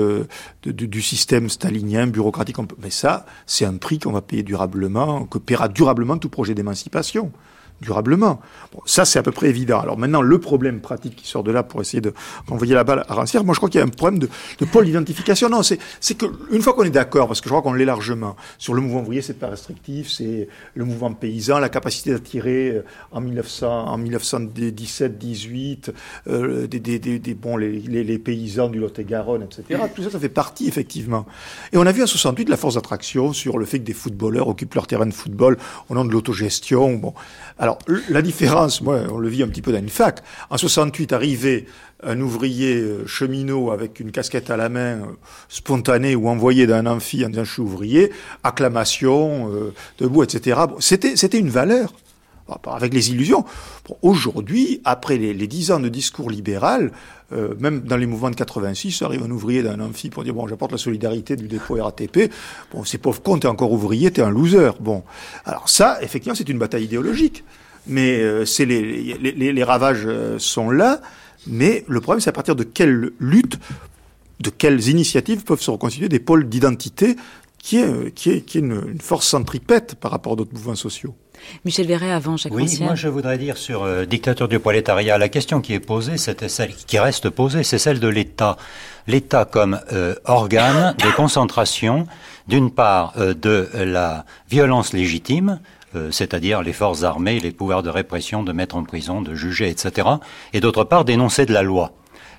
du système stalinien, bureaucratique. Mais ça, c'est un prix qu'on va payer durablement, que paiera durablement tout projet d'émancipation. durablement. Bon, ça, c'est à peu près évident. Alors maintenant, le problème pratique qui sort de là pour essayer de renvoyer la balle à Rancière, moi je crois qu'il y a un problème de pôle d'identification. Non, c'est que une fois qu'on est d'accord, parce que je crois qu'on l'est largement, sur le mouvement ouvrier, c'est pas restrictif, c'est le mouvement paysan, la capacité d'attirer en 1917-18 les paysans du Lot-et-Garonne, etc. Tout ça, ça fait partie, effectivement. Et on a vu en 68 la force d'attraction sur le fait que des footballeurs occupent leur terrain de football au nom de l'autogestion. Bon. Alors, la différence, moi, on le vit un petit peu dans une fac. En 68, arrivait un ouvrier cheminot avec une casquette à la main, spontané ou envoyé dans un amphi en disant « je suis ouvrier », acclamation, debout, etc. Bon, c'était une valeur, avec les illusions. Bon, aujourd'hui, après les 10 ans de discours libéral, même dans les mouvements de 86, arrive un ouvrier d'un amphi pour dire « bon, j'apporte la solidarité du dépôt RATP ». Bon, ces pauvres cons, t'es encore ouvrier, t'es un loser. Bon, alors ça, effectivement, c'est une bataille idéologique. Mais les ravages sont là. Mais le problème, c'est à partir de quelle lutte, de quelles initiatives peuvent se reconstituer des pôles d'identité qui est une force centripète par rapport à d'autres mouvements sociaux. Michel Verret, avant Jacques Rancière. Oui, moi je voudrais dire sur dictature du prolétariat, la question qui est posée, c'était celle qui reste posée, c'est celle de l'État. L'État comme organe de concentration, d'une part, de la violence légitime, c'est-à-dire les forces armées, les pouvoirs de répression, de mettre en prison, de juger, etc. Et d'autre part, d'énoncer de la loi.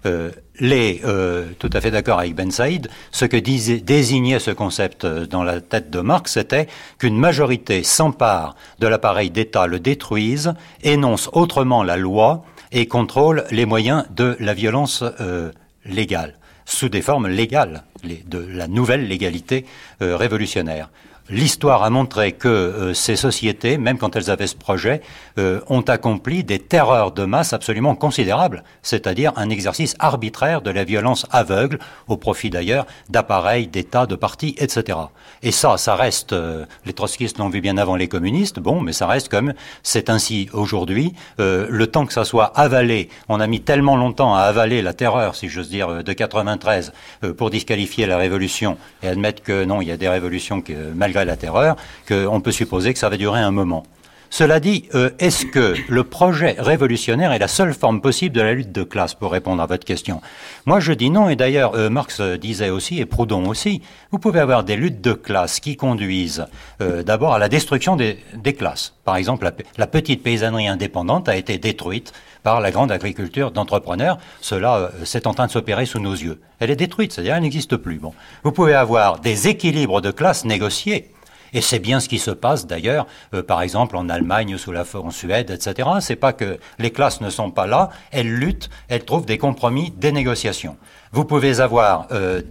Tout à fait d'accord avec Ben Saïd, ce que désignait ce concept dans la tête de Marx, c'était qu'une majorité s'empare de l'appareil d'État, le détruise, énonce autrement la loi et contrôle les moyens de la violence légale, sous des formes légales, de la nouvelle légalité révolutionnaire. L'histoire a montré que ces sociétés, même quand elles avaient ce projet, ont accompli des terreurs de masse absolument considérables, c'est-à-dire un exercice arbitraire de la violence aveugle, au profit d'ailleurs d'appareils, d'États, de partis, etc. Et ça reste, les trotskistes l'ont vu bien avant les communistes, bon, mais ça reste comme, c'est ainsi aujourd'hui, le temps que ça soit avalé, on a mis tellement longtemps à avaler la terreur, si j'ose dire, de 93, pour disqualifier la révolution, et admettre que non, il y a des révolutions que, malgré la terreur, qu'on peut supposer que ça va durer un moment. Cela dit, est-ce que le projet révolutionnaire est la seule forme possible de la lutte de classe, pour répondre à votre question? Moi, je dis non, et d'ailleurs, Marx disait aussi, et Proudhon aussi, vous pouvez avoir des luttes de classe qui conduisent d'abord à la destruction des classes. Par exemple, la petite paysannerie indépendante a été détruite par la grande agriculture d'entrepreneurs. Cela, c'est en train de s'opérer sous nos yeux. Elle est détruite, c'est-à-dire elle n'existe plus. Bon. Vous pouvez avoir des équilibres de classe négociés. Et c'est bien ce qui se passe d'ailleurs, par exemple en Allemagne, en Suède, etc. C'est pas que les classes ne sont pas là, elles luttent, elles trouvent des compromis, des négociations. Vous pouvez avoir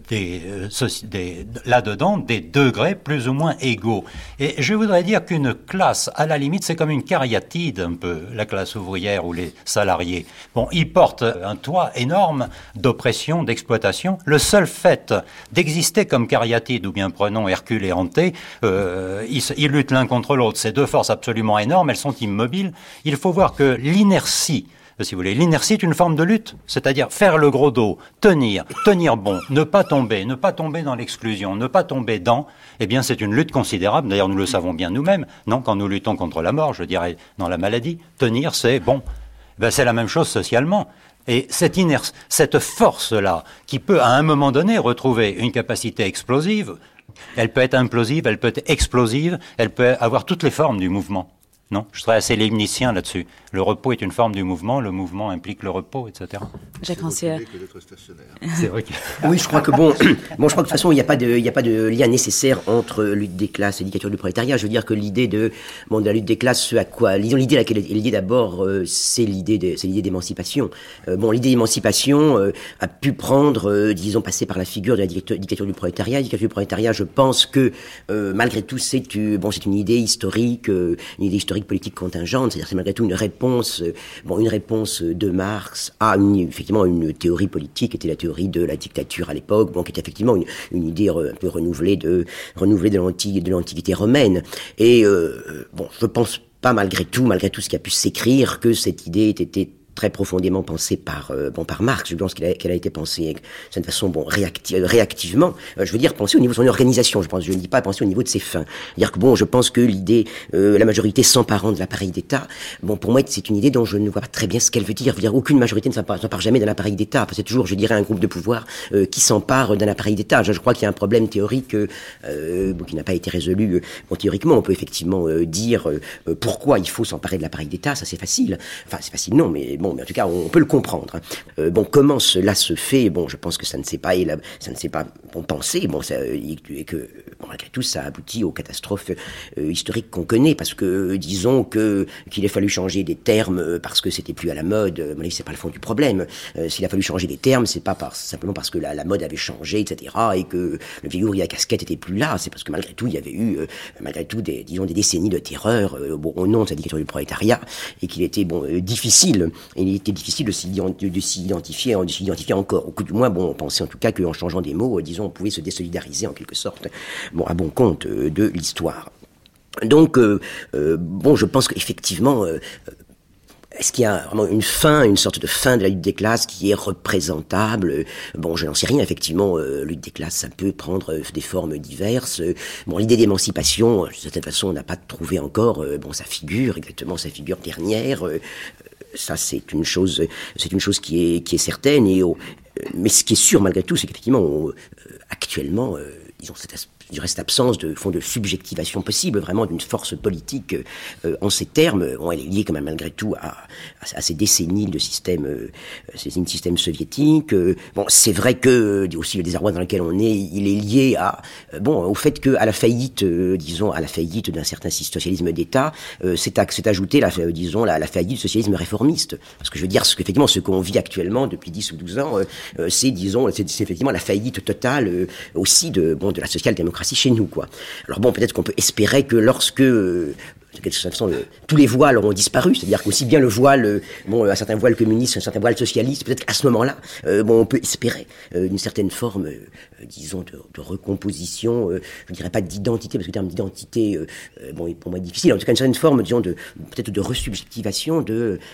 là-dedans des degrés plus ou moins égaux. Et je voudrais dire qu'une classe, à la limite, c'est comme une cariatide un peu, la classe ouvrière ou les salariés. Bon, ils portent un toit énorme d'oppression, d'exploitation. Le seul fait d'exister comme cariatide, ou bien prenons Hercule et Anté, ils luttent l'un contre l'autre. Ces deux forces absolument énormes, elles sont immobiles. Il faut voir que l'inertie, si vous voulez, l'inertie est une forme de lutte, c'est-à-dire faire le gros dos, tenir bon, ne pas tomber dans l'exclusion, ne pas tomber dans, eh bien c'est une lutte considérable, d'ailleurs nous le savons bien nous-mêmes, non, quand nous luttons contre la mort, je dirais, dans la maladie, tenir c'est bon, ben, c'est la même chose socialement. Et cette force-là, qui peut à un moment donné retrouver une capacité explosive, elle peut être implosive, elle peut être explosive, elle peut avoir toutes les formes du mouvement. Non, je serais assez léibnizien là-dessus. Le repos est une forme du mouvement, le mouvement implique le repos, etc. Jacques Rancière. C'est vrai que... Oui, je crois que je crois que de toute façon, il n'y a pas de lien nécessaire entre lutte des classes et dictature du prolétariat. Je veux dire que l'idée de la lutte des classes, ce à quoi, l'idée d'abord, c'est l'idée d'émancipation. L'idée d'émancipation a pu prendre, passer par la figure de la dictature du prolétariat. La dictature du prolétariat, je pense que malgré tout, c'est une idée historique, politique contingente, c'est-à-dire c'est malgré tout une réponse de Marx à effectivement une théorie politique qui était la théorie de la dictature à l'époque, qui était effectivement une idée un peu renouvelée de l'Antiquité romaine. Et je pense pas malgré tout ce qui a pu s'écrire, que cette idée était très profondément pensée par Marx. Je pense qu'elle a été pensée de cette façon réactivement. Je veux dire pensée au niveau de son organisation. Je ne dis pas penser au niveau de ses fins. C'est-à-dire que je pense que l'idée la majorité s'emparant de l'appareil d'État, pour moi c'est une idée dont je ne vois pas très bien ce qu'elle veut dire. Je veux dire, aucune majorité ne s'empare jamais d'un appareil d'État. C'est toujours, je dirais, un groupe de pouvoir qui s'empare d'un appareil d'État. Je crois qu'il y a un problème théorique qui n'a pas été résolu. Théoriquement, on peut effectivement dire pourquoi il faut s'emparer de l'appareil d'État. Ça c'est facile. Enfin c'est facile non, mais en tout cas on peut le comprendre. Comment cela se fait, je pense que ça ne s'est pas pensé, et que malgré tout ça aboutit aux catastrophes historiques qu'on connaît, parce que disons qu'il a fallu changer des termes parce que c'était plus à la mode, c'est pas le fond du problème. S'il a fallu changer des termes, c'est pas simplement parce que la mode avait changé, etc., et que le vieil ouvrier à casquette était plus là, c'est parce que malgré tout il y avait eu des décennies de terreur au nom de sa dictature du prolétariat, et qu'il était difficile de s'y identifier encore. Au coup du moins, on pensait en tout cas qu'en changeant des mots, on pouvait se désolidariser en quelque sorte, à bon compte de l'histoire. Donc, je pense qu'effectivement, est-ce qu'il y a vraiment une sorte de fin de la lutte des classes qui est représentable? Je n'en sais rien, effectivement, lutte des classes, ça peut prendre des formes diverses. L'idée d'émancipation, de certaine façon, on n'a pas trouvé encore, sa figure dernière. Ça, c'est une chose qui est certaine, mais ce qui est sûr, malgré tout, c'est qu'effectivement, actuellement, ils ont cette absence de subjectivation possible, vraiment d'une force politique en ces termes. Elle est liée quand même malgré tout à ces décennies de système soviétique. C'est vrai que aussi le désarroi dans lequel on est, il est lié au fait que à la faillite d'un certain socialisme d'État, s'est ajoutée la faillite du socialisme réformiste. Parce que je veux dire, effectivement, ce qu'on vit actuellement depuis 10 ou 12 ans, c'est effectivement la faillite totale aussi de la social-démocratie chez nous, quoi. Alors peut-être qu'on peut espérer que lorsque de quelque façon, tous les voiles auront disparu, c'est-à-dire qu'aussi bien le voile, un certain voile communiste, un certain voile socialiste, peut-être qu'à ce moment-là, on peut espérer une certaine forme, de recomposition, je dirais pas d'identité, parce que le terme d'identité, est pour moi difficile, en tout cas une certaine forme, peut-être de resubjectivation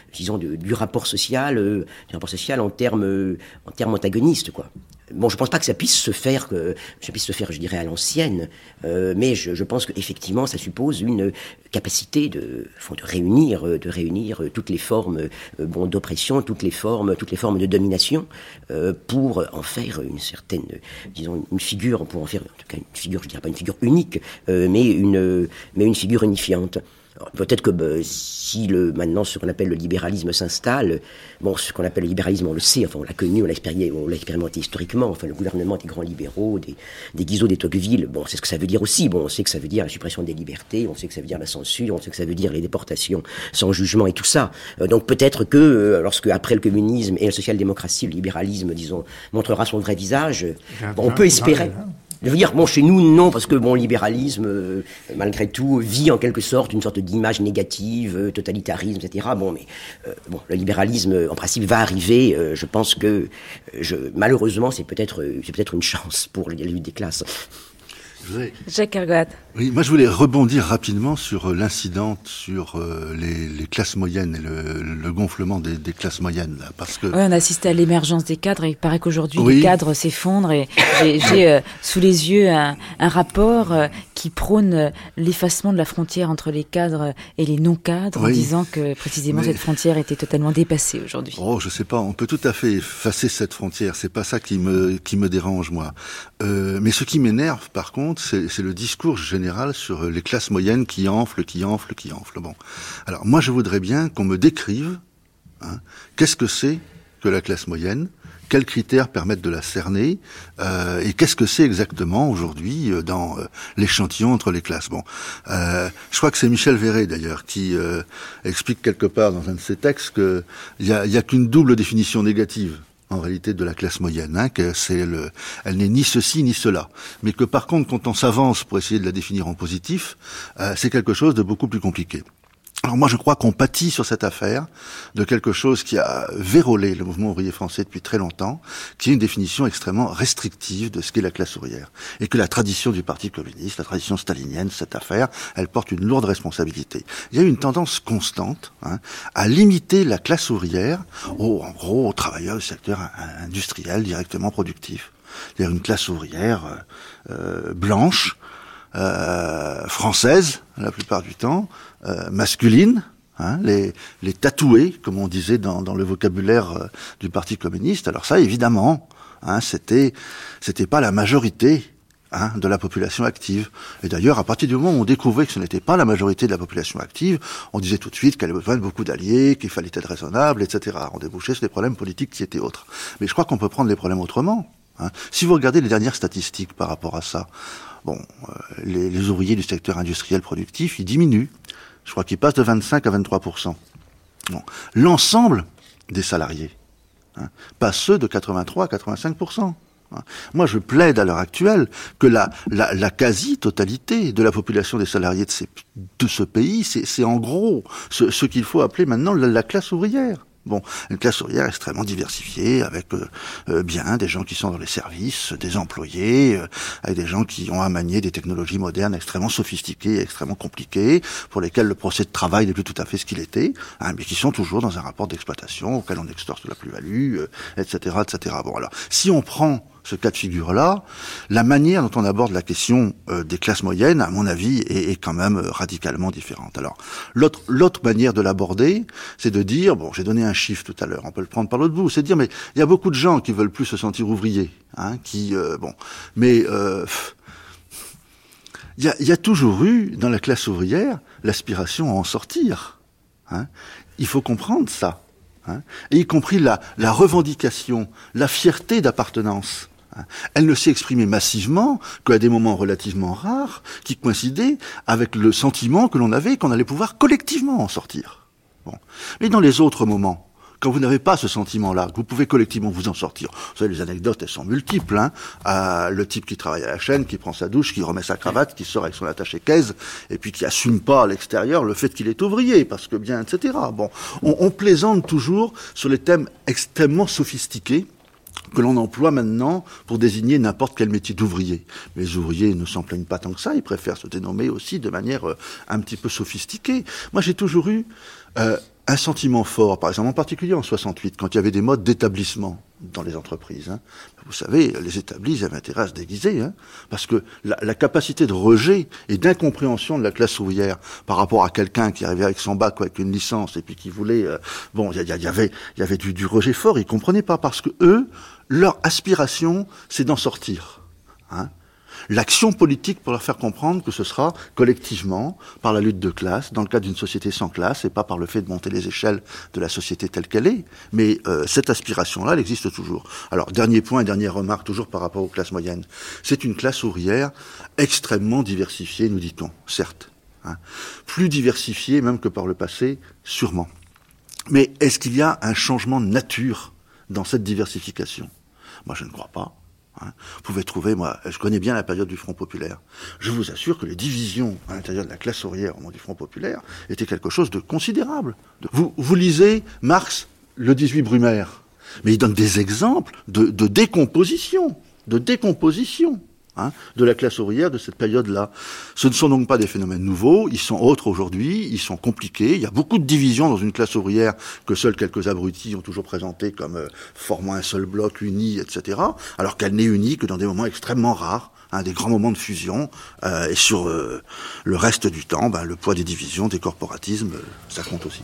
du rapport social, en termes antagonistes, quoi. Je pense pas que ça puisse se faire, je dirais, à l'ancienne, mais je pense qu'effectivement, ça suppose une capacité de réunir toutes les formes d'oppression, toutes les formes de domination, pour en faire une certaine, une figure, pour en faire en tout cas une figure, je dirais pas une figure unique, mais une figure unifiante. Alors, peut-être que si maintenant ce qu'on appelle le libéralisme s'installe, ce qu'on appelle le libéralisme, on le sait, on l'a connu, on l'a expérimenté historiquement, le gouvernement des grands libéraux, des Guizot, des Tocqueville, c'est ce que ça veut dire aussi. On sait que ça veut dire la suppression des libertés, on sait que ça veut dire la censure, on sait que ça veut dire les déportations sans jugement et tout ça. Donc peut-être que lorsque après le communisme et la social-démocratie, le libéralisme, montrera son vrai visage, on peut espérer. Je veux dire, chez nous, non, parce que le libéralisme, malgré tout, vit en quelque sorte une sorte d'image négative, totalitarisme, etc. Le libéralisme, en principe, va arriver. Je pense que, malheureusement, c'est peut-être une chance pour la lutte des classes. Jacques Hergoat. Oui, moi je voulais rebondir rapidement sur l'incident sur les classes moyennes et le gonflement des classes moyennes, là, parce que on assiste à l'émergence des cadres et il paraît qu'aujourd'hui les cadres s'effondrent et j'ai sous les yeux un rapport qui prône l'effacement de la frontière entre les cadres et les non-cadres, en disant que précisément cette frontière était totalement dépassée aujourd'hui. Je sais pas, on peut tout à fait effacer cette frontière, c'est pas ça qui me dérange moi. Mais ce qui m'énerve par contre, c'est le discours général sur les classes moyennes qui enflent. Alors moi je voudrais bien qu'on me décrive qu'est-ce que c'est que la classe moyenne, quels critères permettent de la cerner, et qu'est-ce que c'est exactement aujourd'hui dans l'échantillon entre les classes. Je crois que c'est Michel Véret d'ailleurs qui explique quelque part dans un de ses textes qu'il y a qu'une double définition négative en réalité de la classe moyenne, que elle n'est ni ceci ni cela, mais que par contre quand on s'avance pour essayer de la définir en positif, c'est quelque chose de beaucoup plus compliqué. Alors moi, je crois qu'on pâtit sur cette affaire de quelque chose qui a vérolé le mouvement ouvrier français depuis très longtemps, qui est une définition extrêmement restrictive de ce qu'est la classe ouvrière. Et que la tradition du Parti communiste, la tradition stalinienne, cette affaire, elle porte une lourde responsabilité. Il y a eu une tendance constante à limiter la classe ouvrière aux travailleurs du secteur industriel directement productif. C'est-à-dire une classe ouvrière blanche, française, la plupart du temps, masculine, les tatoués, comme on disait dans le vocabulaire du Parti communiste. Alors ça, évidemment, c'était pas la majorité de la population active. Et d'ailleurs, à partir du moment où on découvrait que ce n'était pas la majorité de la population active, on disait tout de suite qu'elle avait besoin de beaucoup d'alliés, qu'il fallait être raisonnable, etc. On débouchait sur des problèmes politiques qui étaient autres. Mais je crois qu'on peut prendre les problèmes autrement. Si vous regardez les dernières statistiques par rapport à ça, les ouvriers du secteur industriel productif, ils diminuent. Je crois qu'ils passent de 25 à 23%. Bon. L'ensemble des salariés, pas ceux de 83 à 85%. Moi, je plaide à l'heure actuelle que la quasi-totalité de la population des salariés de ce pays, c'est en gros ce qu'il faut appeler maintenant la classe ouvrière. Bon, une classe ouvrière extrêmement diversifiée, avec bien des gens qui sont dans les services, des employés, avec des gens qui ont à manier des technologies modernes extrêmement sophistiquées, extrêmement compliquées, pour lesquelles le procès de travail n'est plus tout à fait ce qu'il était, mais qui sont toujours dans un rapport d'exploitation auquel on extorse de la plus-value, etc., etc. Bon, alors, si on prend ce cas de figure-là, la manière dont on aborde la question des classes moyennes, à mon avis, est quand même radicalement différente. Alors, l'autre manière de l'aborder, c'est de dire, bon, j'ai donné un chiffre tout à l'heure, on peut le prendre par l'autre bout, c'est de dire, mais il y a beaucoup de gens qui veulent plus se sentir ouvriers, mais il y a toujours eu, dans la classe ouvrière, l'aspiration à en sortir. Il faut comprendre ça. Et y compris la revendication, la fierté d'appartenance. Elle ne s'est exprimée massivement qu'à des moments relativement rares qui coïncidaient avec le sentiment que l'on avait qu'on allait pouvoir collectivement en sortir. Bon. Mais dans les autres moments, quand vous n'avez pas ce sentiment-là, que vous pouvez collectivement vous en sortir, vous savez, les anecdotes, elles sont multiples, le type qui travaille à la chaîne, qui prend sa douche, qui remet sa cravate, qui sort avec son attaché-caisse, et puis qui assume pas à l'extérieur le fait qu'il est ouvrier, parce que bien, etc. Bon, on plaisante toujours sur les thèmes extrêmement sophistiqués que l'on emploie maintenant pour désigner n'importe quel métier d'ouvrier. Mais les ouvriers ne s'en plaignent pas tant que ça, ils préfèrent se dénommer aussi de manière un petit peu sophistiquée. Moi, j'ai toujours eu un sentiment fort, par exemple, en particulier en 68, quand il y avait des modes d'établissement dans les entreprises. Vous savez, les établis, ils avaient intérêt à se déguiser, parce que la capacité de rejet et d'incompréhension de la classe ouvrière par rapport à quelqu'un qui arrivait avec son bac ou avec une licence et puis qui voulait... il y avait du rejet fort, ils comprenaient pas, parce que eux, leur aspiration, c'est d'en sortir. L'action politique pour leur faire comprendre que ce sera collectivement, par la lutte de classe, dans le cadre d'une société sans classe, et pas par le fait de monter les échelles de la société telle qu'elle est. Mais cette aspiration-là, elle existe toujours. Alors, dernier point et dernière remarque, toujours par rapport aux classes moyennes. C'est une classe ouvrière extrêmement diversifiée, nous dit-on, certes. Plus diversifiée même que par le passé, sûrement. Mais est-ce qu'il y a un changement de nature dans cette diversification ? Moi, je ne crois pas. Vous pouvez trouver, moi, je connais bien la période du Front populaire. Je vous assure que les divisions à l'intérieur de la classe ouvrière au moment du Front populaire étaient quelque chose de considérable. Vous lisez Marx, le 18 Brumaire, mais il donne des exemples de décomposition, de la classe ouvrière de cette période-là. Ce ne sont donc pas des phénomènes nouveaux, ils sont autres aujourd'hui, ils sont compliqués, il y a beaucoup de divisions dans une classe ouvrière que seuls quelques abrutis ont toujours présenté comme formant un seul bloc uni, etc., alors qu'elle n'est unie que dans des moments extrêmement rares, des grands moments de fusion, et sur le reste du temps, le poids des divisions, des corporatismes, ça compte aussi.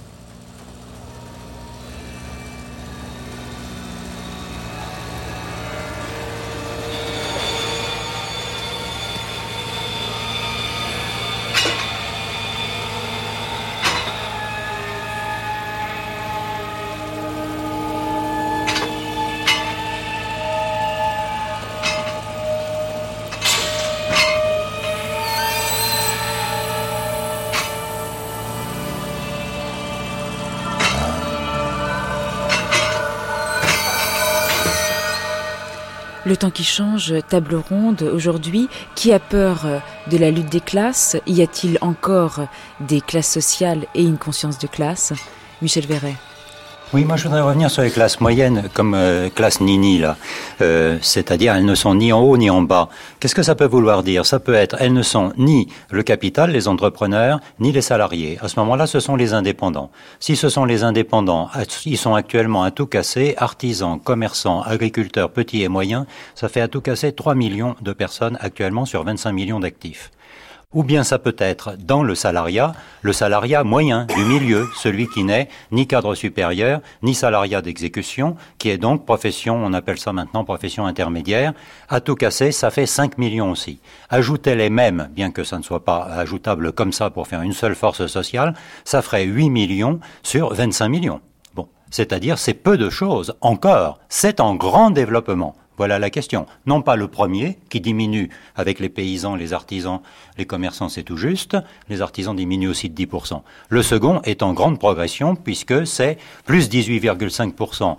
Le temps qui change, table ronde, aujourd'hui, qui a peur de la lutte des classes? Y a-t-il encore des classes sociales et une conscience de classe? Michel Verret. Oui, moi je voudrais revenir sur les classes moyennes comme classe nini, là. C'est-à-dire elles ne sont ni en haut ni en bas. Qu'est-ce que ça peut vouloir dire? Ça peut être, elles ne sont ni le capital, les entrepreneurs, ni les salariés. À ce moment-là, ce sont les indépendants. Si ce sont les indépendants, ils sont actuellement à tout casser, artisans, commerçants, agriculteurs, petits et moyens, ça fait à tout casser 3 millions de personnes actuellement sur 25 millions d'actifs. Ou bien ça peut être dans le salariat moyen, du milieu, celui qui n'est ni cadre supérieur, ni salariat d'exécution, qui est donc profession, on appelle ça maintenant profession intermédiaire. À tout casser, ça fait 5 millions aussi. Ajoutez les mêmes, bien que ça ne soit pas ajoutable comme ça pour faire une seule force sociale, ça ferait 8 millions sur 25 millions. Bon, c'est-à-dire c'est peu de choses, encore, c'est en grand développement. Voilà la question. Non pas le premier, qui diminue avec les paysans, les artisans, les commerçants, c'est tout juste. Les artisans diminuent aussi de 10%. Le second est en grande progression, puisque c'est plus 18,5%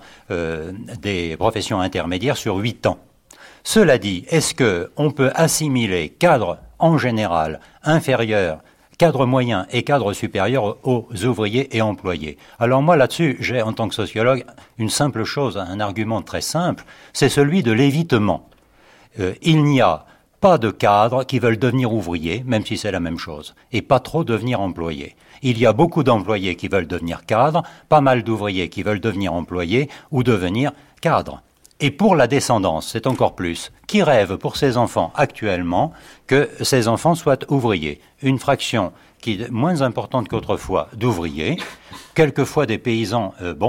des professions intermédiaires sur 8 ans. Cela dit, est-ce qu'on peut assimiler cadre en général inférieur, cadre moyen et cadre supérieur aux ouvriers et employés? Alors moi là-dessus, j'ai en tant que sociologue une simple chose, un argument très simple, c'est celui de l'évitement. Il n'y a pas de cadres qui veulent devenir ouvriers, même si c'est la même chose, et pas trop devenir employés. Il y a beaucoup d'employés qui veulent devenir cadres, pas mal d'ouvriers qui veulent devenir employés ou devenir cadres. Et pour la descendance, c'est encore plus. Qui rêve pour ses enfants actuellement que ses enfants soient ouvriers? Une fraction qui est moins importante qu'autrefois d'ouvriers, quelquefois des paysans,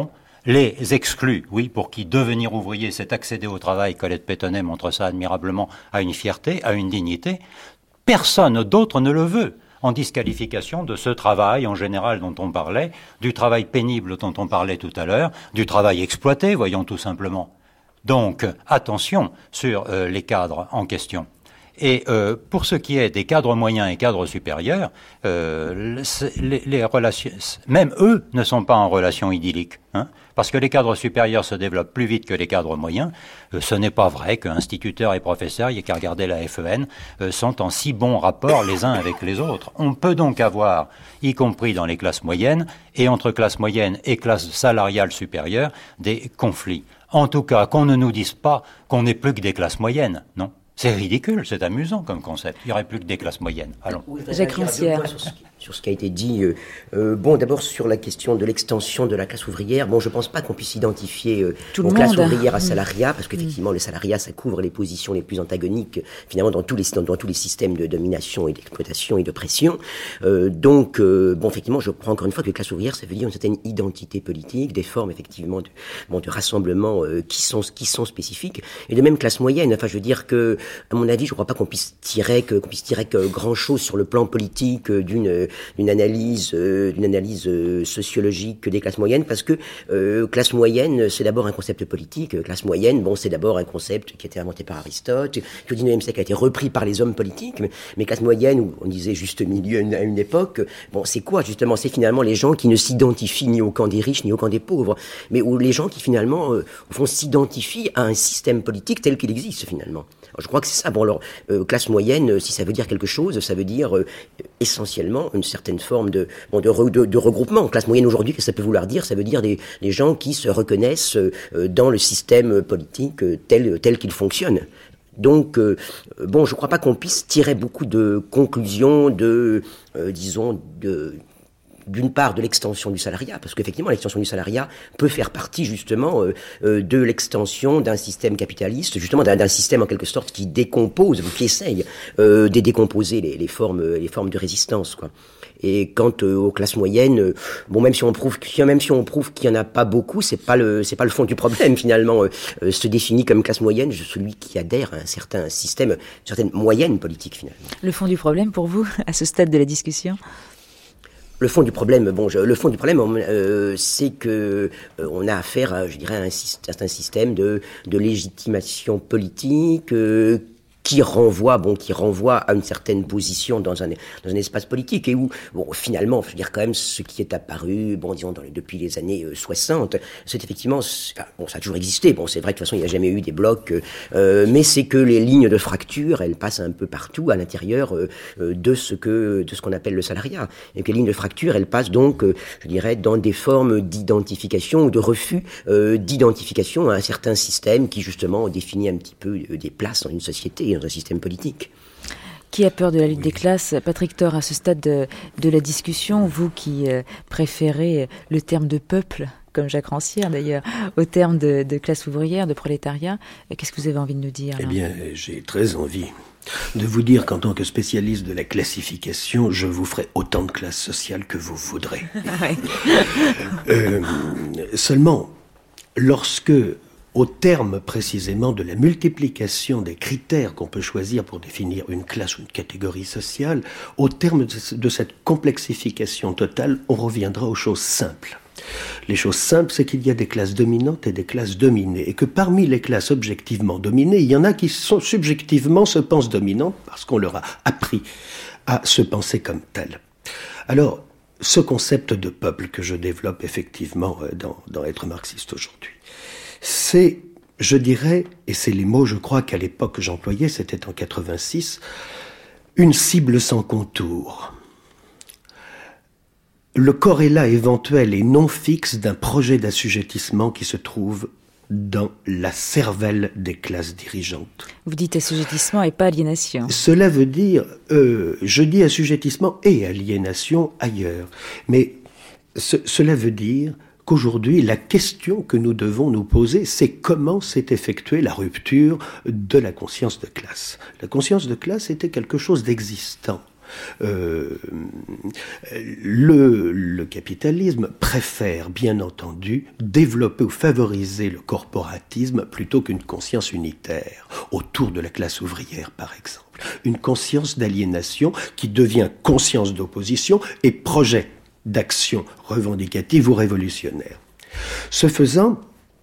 les exclus, oui, pour qui devenir ouvrier, c'est accéder au travail. Colette Pétonnet montre ça admirablement, à une fierté, à une dignité. Personne d'autre ne le veut. En disqualification de ce travail en général dont on parlait, du travail pénible dont on parlait tout à l'heure, du travail exploité, voyons tout simplement. Donc, attention sur les cadres en question. Et pour ce qui est des cadres moyens et cadres supérieurs, les relations, même eux ne sont pas en relation idyllique, hein, parce que les cadres supérieurs se développent plus vite que les cadres moyens. Ce n'est pas vrai qu'instituteurs et professeurs, il n'y a qu'à regarder la FEN, sont en si bon rapport les uns avec les autres. On peut donc avoir, y compris dans les classes moyennes, et entre classes moyennes et classes salariales supérieures, des conflits. En tout cas, qu'on ne nous dise pas qu'on n'est plus que des classes moyennes, non? C'est ridicule, c'est amusant comme concept. Il n'y aurait plus que des classes moyennes. Allons. Jacques Rancière. Sur ce qui a été dit, d'abord sur la question de l'extension de la classe ouvrière, je pense pas qu'on puisse identifier classe ouvrière à salariat, parce qu'effectivement le salariat ça couvre les positions les plus antagoniques finalement dans tous les systèmes de domination et d'exploitation et de pression. Effectivement, je crois encore une fois que classe ouvrière ça veut dire une certaine identité politique, des formes effectivement de rassemblement qui sont spécifiques, et de même classe moyenne. Enfin, je veux dire que, à mon avis, je crois pas qu'on puisse tirer que grand chose sur le plan politique d'une analyse sociologique des classes moyennes, parce que classe moyenne, c'est d'abord un concept politique. Classe moyenne, c'est d'abord un concept qui a été inventé par Aristote, qui au XIXe siècle a été repris par les hommes politiques, mais classe moyenne, où on disait juste milieu à une époque, c'est quoi justement? C'est finalement les gens qui ne s'identifient ni au camp des riches ni au camp des pauvres, mais où les gens qui finalement s'identifient à un système politique tel qu'il existe finalement. Alors, je crois que c'est ça. Classe moyenne, si ça veut dire quelque chose, ça veut dire essentiellement une certaine forme de regroupement. Classe moyenne aujourd'hui, qu'est-ce que ça peut vouloir dire? Ça veut dire des gens qui se reconnaissent dans le système politique tel qu'il fonctionne. Donc, je crois pas qu'on puisse tirer beaucoup de conclusions d'une part de l'extension du salariat, parce qu'effectivement l'extension du salariat peut faire partie justement de l'extension d'un système capitaliste, justement d'un système en quelque sorte qui décompose ou qui essaye de décomposer les formes de résistance, quoi. Et quant aux classes moyennes, même si on prouve qu'il y en a pas beaucoup, c'est pas le fond du problème finalement. Se définit comme classe moyenne celui qui adhère à un certain système, une certaine moyenne politique finalement. Le fond du problème pour vous à ce stade de la discussion? Le fond du problème, c'est que on a affaire, à un certain système de légitimation politique qui renvoie à une certaine position dans un espace politique, et où, finalement, je veux dire, quand même, ce qui est apparu, disons, depuis les années 60, c'est effectivement, ça a toujours existé. C'est vrai que de toute façon, il n'y a jamais eu des blocs, mais c'est que les lignes de fracture, elles passent un peu partout à l'intérieur de ce qu'on appelle le salariat. Et que les lignes de fracture, elles passent donc, je dirais, dans des formes d'identification ou de refus d'identification à un certain système qui, justement, définit un petit peu des places dans une société, dans un système politique. Qui a peur de la lutte des classes? Patrick Thor, à ce stade de la discussion, vous qui préférez le terme de peuple, comme Jacques Rancière d'ailleurs, au terme de classe ouvrière, de prolétariat, qu'est-ce que vous avez envie de nous dire là? Eh bien, j'ai très envie de vous dire qu'en tant que spécialiste de la classification, je vous ferai autant de classes sociales que vous voudrez. Seulement, lorsque, au terme précisément de la multiplication des critères qu'on peut choisir pour définir une classe ou une catégorie sociale, au terme de cette complexification totale, on reviendra aux choses simples. Les choses simples, c'est qu'il y a des classes dominantes et des classes dominées, et que parmi les classes objectivement dominées, il y en a qui subjectivement se pensent dominantes parce qu'on leur a appris à se penser comme telles. Alors, ce concept de peuple que je développe effectivement dans Être marxiste aujourd'hui, c'est, je dirais, et c'est les mots, je crois, qu'à l'époque j'employais, c'était en 86, une cible sans contour. Le corrélat éventuel et non fixe d'un projet d'assujettissement qui se trouve dans la cervelle des classes dirigeantes. Vous dites assujettissement et pas aliénation. Cela veut dire, je dis assujettissement et aliénation ailleurs, mais cela veut dire qu'aujourd'hui, la question que nous devons nous poser, c'est comment s'est effectuée la rupture de la conscience de classe. La conscience de classe était quelque chose d'existant. Le capitalisme préfère, bien entendu, développer ou favoriser le corporatisme plutôt qu'une conscience unitaire, autour de la classe ouvrière, par exemple. Une conscience d'aliénation qui devient conscience d'opposition et projet d'action revendicative ou révolutionnaire. Ce faisant,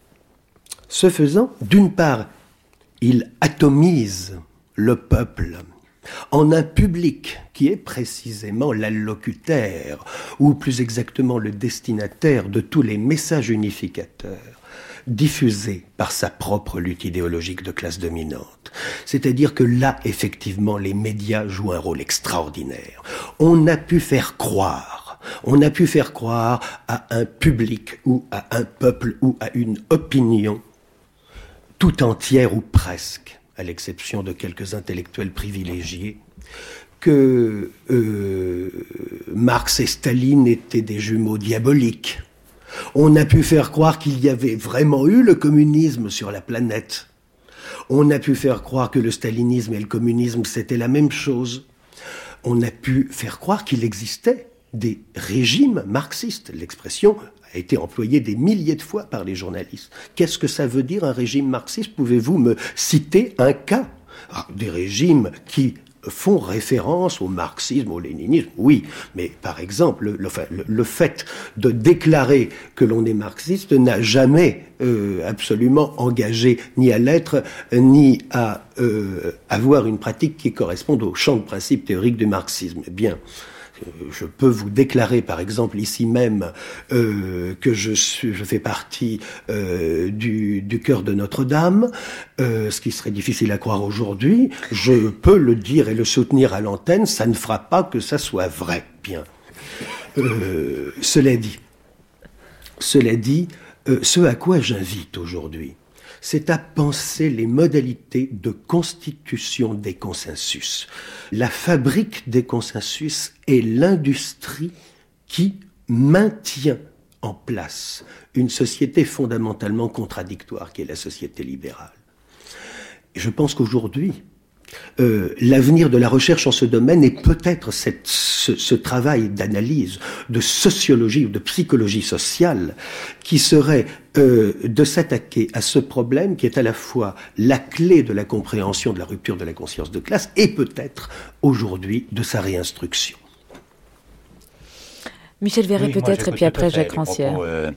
d'une part, il atomise le peuple en un public qui est précisément l'allocutaire, ou plus exactement le destinataire de tous les messages unificateurs diffusés par sa propre lutte idéologique de classe dominante. C'est-à-dire que là, effectivement, les médias jouent un rôle extraordinaire. On a pu faire croire à un public ou à un peuple ou à une opinion tout entière ou presque, à l'exception de quelques intellectuels privilégiés, que Marx et Staline étaient des jumeaux diaboliques. On a pu faire croire qu'il y avait vraiment eu le communisme sur la planète. On a pu faire croire que le stalinisme et le communisme, c'était la même chose. On a pu faire croire qu'il existait des régimes marxistes. L'expression a été employée des milliers de fois par les journalistes. Qu'est-ce que ça veut dire un régime marxiste? Pouvez-vous me citer un cas? Des régimes qui font référence au marxisme, au léninisme, oui, mais par exemple, le fait de déclarer que l'on est marxiste n'a jamais absolument engagé ni à l'être, ni à avoir une pratique qui corresponde au champ de principe théorique du marxisme. Eh bien, je peux vous déclarer, par exemple, ici même, que je fais partie du chœur de Notre-Dame, ce qui serait difficile à croire aujourd'hui. Je peux le dire et le soutenir à l'antenne, ça ne fera pas que ça soit vrai. Bien. Cela dit, ce à quoi j'invite aujourd'hui, c'est à penser les modalités de constitution des consensus. La fabrique des consensus est l'industrie qui maintient en place une société fondamentalement contradictoire qui est la société libérale. Et je pense qu'aujourd'hui, l'avenir de la recherche en ce domaine est peut-être ce travail d'analyse, de sociologie ou de psychologie sociale qui serait de s'attaquer à ce problème qui est à la fois la clé de la compréhension de la rupture de la conscience de classe et peut-être aujourd'hui de sa réinstruction. Michel Verret peut-être, et puis après Jacques Rancière.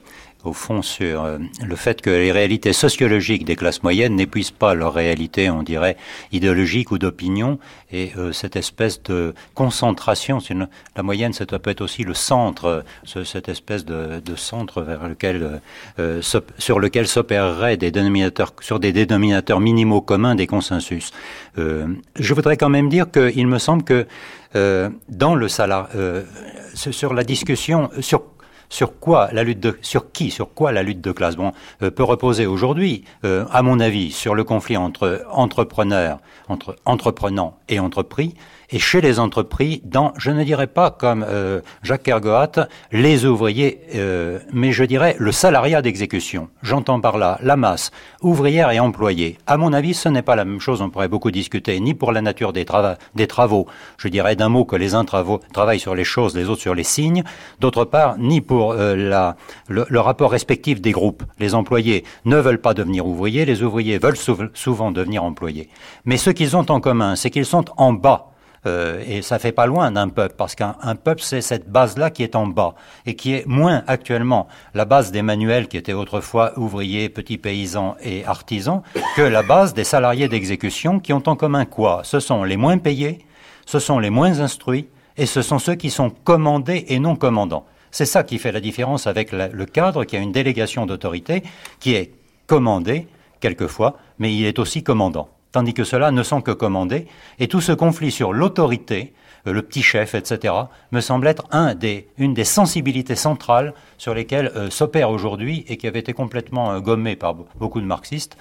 au fond, sur le fait que les réalités sociologiques des classes moyennes n'épuisent pas leur réalité, on dirait, idéologique ou d'opinion, et cette espèce de concentration, la moyenne, ça peut être aussi le centre, cette espèce de centre vers lequel, sur lequel s'opéreraient des dénominateurs minimaux communs des consensus. Je voudrais quand même dire qu'il me semble que dans le sur la discussion, sur quoi la lutte de classe peut reposer aujourd'hui, à mon avis, sur le conflit entre entreprenants et entrepris, et chez les entrepris, je ne dirais pas comme Jacques Kergoat, les ouvriers, mais je dirais le salariat d'exécution. J'entends par là la masse ouvrière et employée. À mon avis, ce n'est pas la même chose, on pourrait beaucoup discuter, ni pour la nature des travaux, je dirais d'un mot que les uns travaillent sur les choses, les autres sur les signes, d'autre part, ni pour le rapport respectif des groupes. Les employés ne veulent pas devenir ouvriers, les ouvriers veulent souvent devenir employés. Mais ce qu'ils ont en commun, c'est qu'ils sont en bas. Et ça fait pas loin d'un peuple, parce qu'un peuple, c'est cette base-là qui est en bas, et qui est moins actuellement la base des manuels qui étaient autrefois ouvriers, petits paysans et artisans, que la base des salariés d'exécution qui ont en commun quoi? Ce sont les moins payés, ce sont les moins instruits, et ce sont ceux qui sont commandés et non commandants. C'est ça qui fait la différence avec le cadre qui a une délégation d'autorité, qui est commandé, quelquefois, mais il est aussi commandant. Tandis que ceux-là ne sont que commandés, et tout ce conflit sur l'autorité, le petit chef, etc., me semble être une des sensibilités centrales sur lesquelles s'opère aujourd'hui, et qui avait été complètement gommé par beaucoup de marxistes,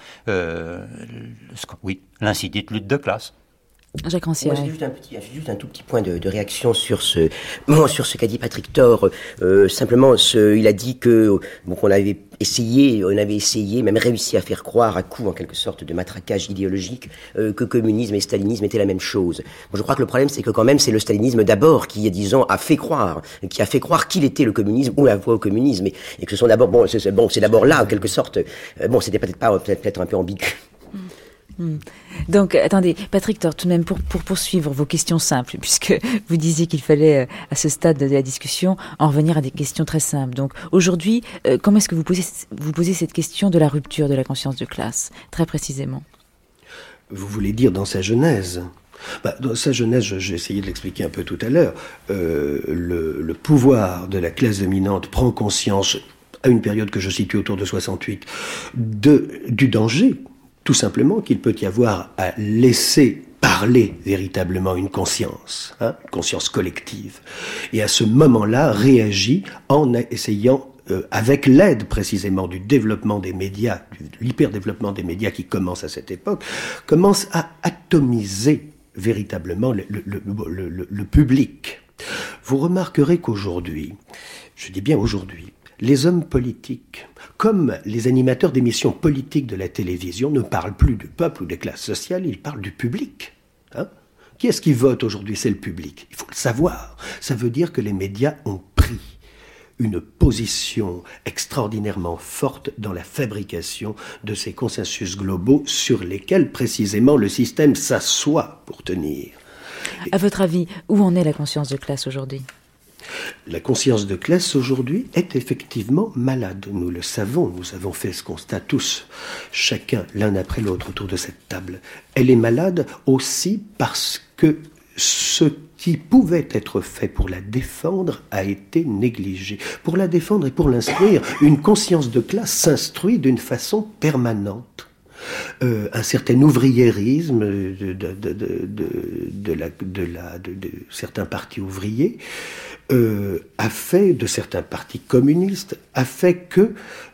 l'insidite lutte de classe. Jacques Rancière. Moi, j'ai juste un tout petit point de réaction sur ce qu'a dit Patrick Thor. Simplement, il a dit qu'on avait essayé, même réussi à faire croire à coup, en quelque sorte, de matraquage idéologique, que communisme et stalinisme étaient la même chose. Moi, je crois que le problème, c'est que quand même, c'est le stalinisme d'abord qui, disons, a fait croire qu'il était le communisme ou la voie au communisme, et que ce sont d'abord, c'est d'abord là, en quelque sorte, c'était peut-être un peu ambigu. Donc, attendez, Patrick Thor, tout de même, pour poursuivre vos questions simples, puisque vous disiez qu'il fallait, à ce stade de la discussion, en revenir à des questions très simples. Donc, aujourd'hui, comment est-ce que vous posez cette question de la rupture de la conscience de classe, très précisément? Vous voulez dire dans sa genèse? Dans sa genèse, j'ai essayé de l'expliquer un peu tout à l'heure, le pouvoir de la classe dominante prend conscience, à une période que je situe autour de 68, du danger, tout simplement, qu'il peut y avoir à laisser parler véritablement une conscience collective. Et à ce moment-là, réagit en essayant, avec l'aide précisément du développement des médias, de l'hyper-développement des médias qui commence à cette époque, commence à atomiser véritablement le public. Vous remarquerez qu'aujourd'hui, je dis bien aujourd'hui, les hommes politiques, comme les animateurs d'émissions politiques de la télévision, ne parlent plus du peuple ou des classes sociales, ils parlent du public. Qui est-ce qui vote aujourd'hui? C'est le public. Il faut le savoir. Ça veut dire que les médias ont pris une position extraordinairement forte dans la fabrication de ces consensus globaux sur lesquels précisément le système s'assoit pour tenir. À votre avis, où en est la conscience de classe aujourd'hui? La conscience de classe aujourd'hui est effectivement malade. Nous le savons, nous avons fait ce constat tous, chacun l'un après l'autre autour de cette table. Elle est malade aussi parce que ce qui pouvait être fait pour la défendre a été négligé. Pour la défendre et pour l'instruire, une conscience de classe s'instruit d'une façon permanente. Un certain ouvriérisme de certains partis ouvriers a fait, de certains partis communistes, a fait que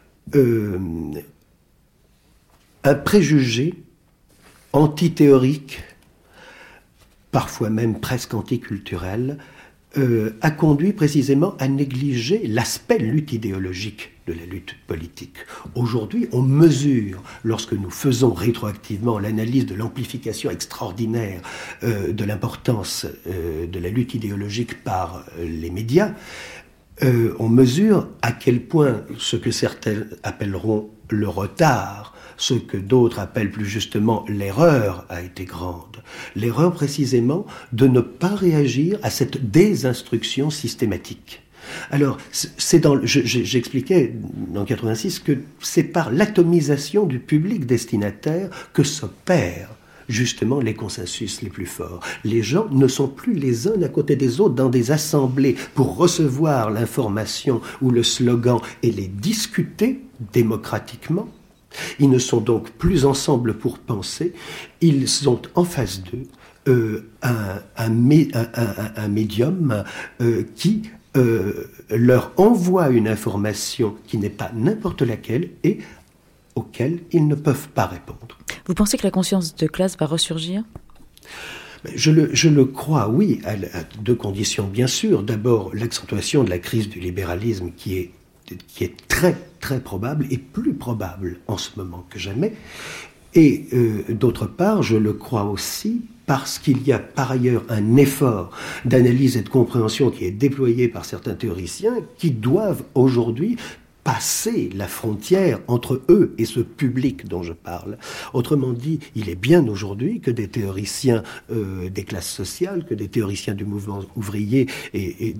un préjugé antithéorique, parfois même presque anticulturel, a conduit précisément à négliger l'aspect lutte idéologique de la lutte politique. Aujourd'hui, on mesure, lorsque nous faisons rétroactivement l'analyse de l'amplification extraordinaire de l'importance de la lutte idéologique par les médias, on mesure à quel point ce que certains appelleront le retard, ce que d'autres appellent plus justement l'erreur, a été grande. L'erreur précisément de ne pas réagir à cette désinstruction systématique. Alors, j'expliquais en 86 que c'est par l'atomisation du public destinataire que s'opèrent justement les consensus les plus forts. Les gens ne sont plus les uns à côté des autres dans des assemblées pour recevoir l'information ou le slogan et les discuter démocratiquement. Ils ne sont donc plus ensemble pour penser, ils sont en face d'eux un médium qui leur envoie une information qui n'est pas n'importe laquelle et auquel ils ne peuvent pas répondre. Vous pensez que la conscience de classe va ressurgir ? Je le crois, oui, à deux conditions, bien sûr. D'abord, l'accentuation de la crise du libéralisme qui est très, très probable et plus probable en ce moment que jamais. Et d'autre part, je le crois aussi parce qu'il y a par ailleurs un effort d'analyse et de compréhension qui est déployé par certains théoriciens qui doivent aujourd'hui passer la frontière entre eux et ce public dont je parle. Autrement dit, il est bien aujourd'hui que des théoriciens des classes sociales, que des théoriciens du mouvement ouvrier et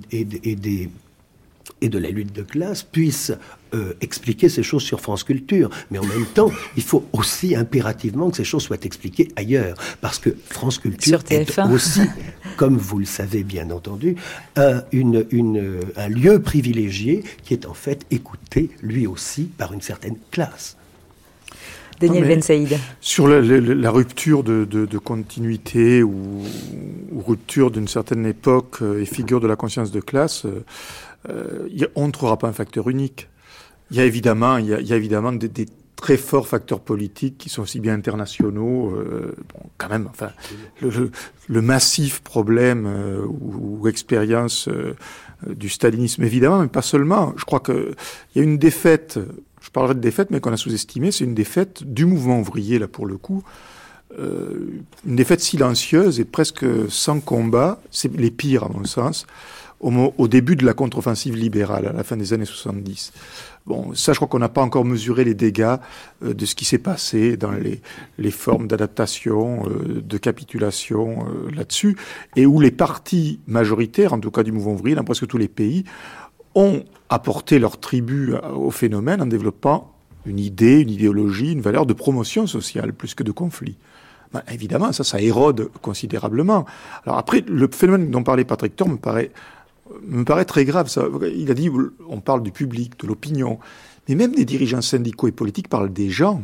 de la lutte de classe puissent expliquer ces choses sur France Culture. Mais en même temps, il faut aussi impérativement que ces choses soient expliquées ailleurs. Parce que France Culture est aussi, comme vous le savez bien entendu, un lieu privilégié qui est en fait écouté lui aussi par une certaine classe. Daniel Ben Saïd. Sur la rupture de continuité ou rupture d'une certaine époque et figure de la conscience de classe, on ne trouvera pas un facteur unique. Il y a évidemment des très forts facteurs politiques qui sont aussi bien internationaux, quand même, enfin, le massif problème ou expérience du stalinisme, évidemment, mais pas seulement. Je crois qu'il y a une défaite, je parlerai de défaite, mais qu'on a sous-estimée, c'est une défaite du mouvement ouvrier, là, pour le coup, une défaite silencieuse et presque sans combat, c'est les pires, à mon sens, au début de la contre-offensive libérale, à la fin des années 70. Bon, ça, je crois qu'on n'a pas encore mesuré les dégâts de ce qui s'est passé dans les formes d'adaptation, de capitulation là-dessus, et où les partis majoritaires, en tout cas du mouvement ouvrier, dans presque tous les pays, ont apporté leur tribut au phénomène en développant une idée, une idéologie, une valeur de promotion sociale, plus que de conflit. Ben, évidemment, ça érode considérablement. Alors après, le phénomène dont parlait Patrick Thor me paraît très grave. Ça. Il a dit, on parle du public, de l'opinion, mais même des dirigeants syndicaux et politiques parlent des gens.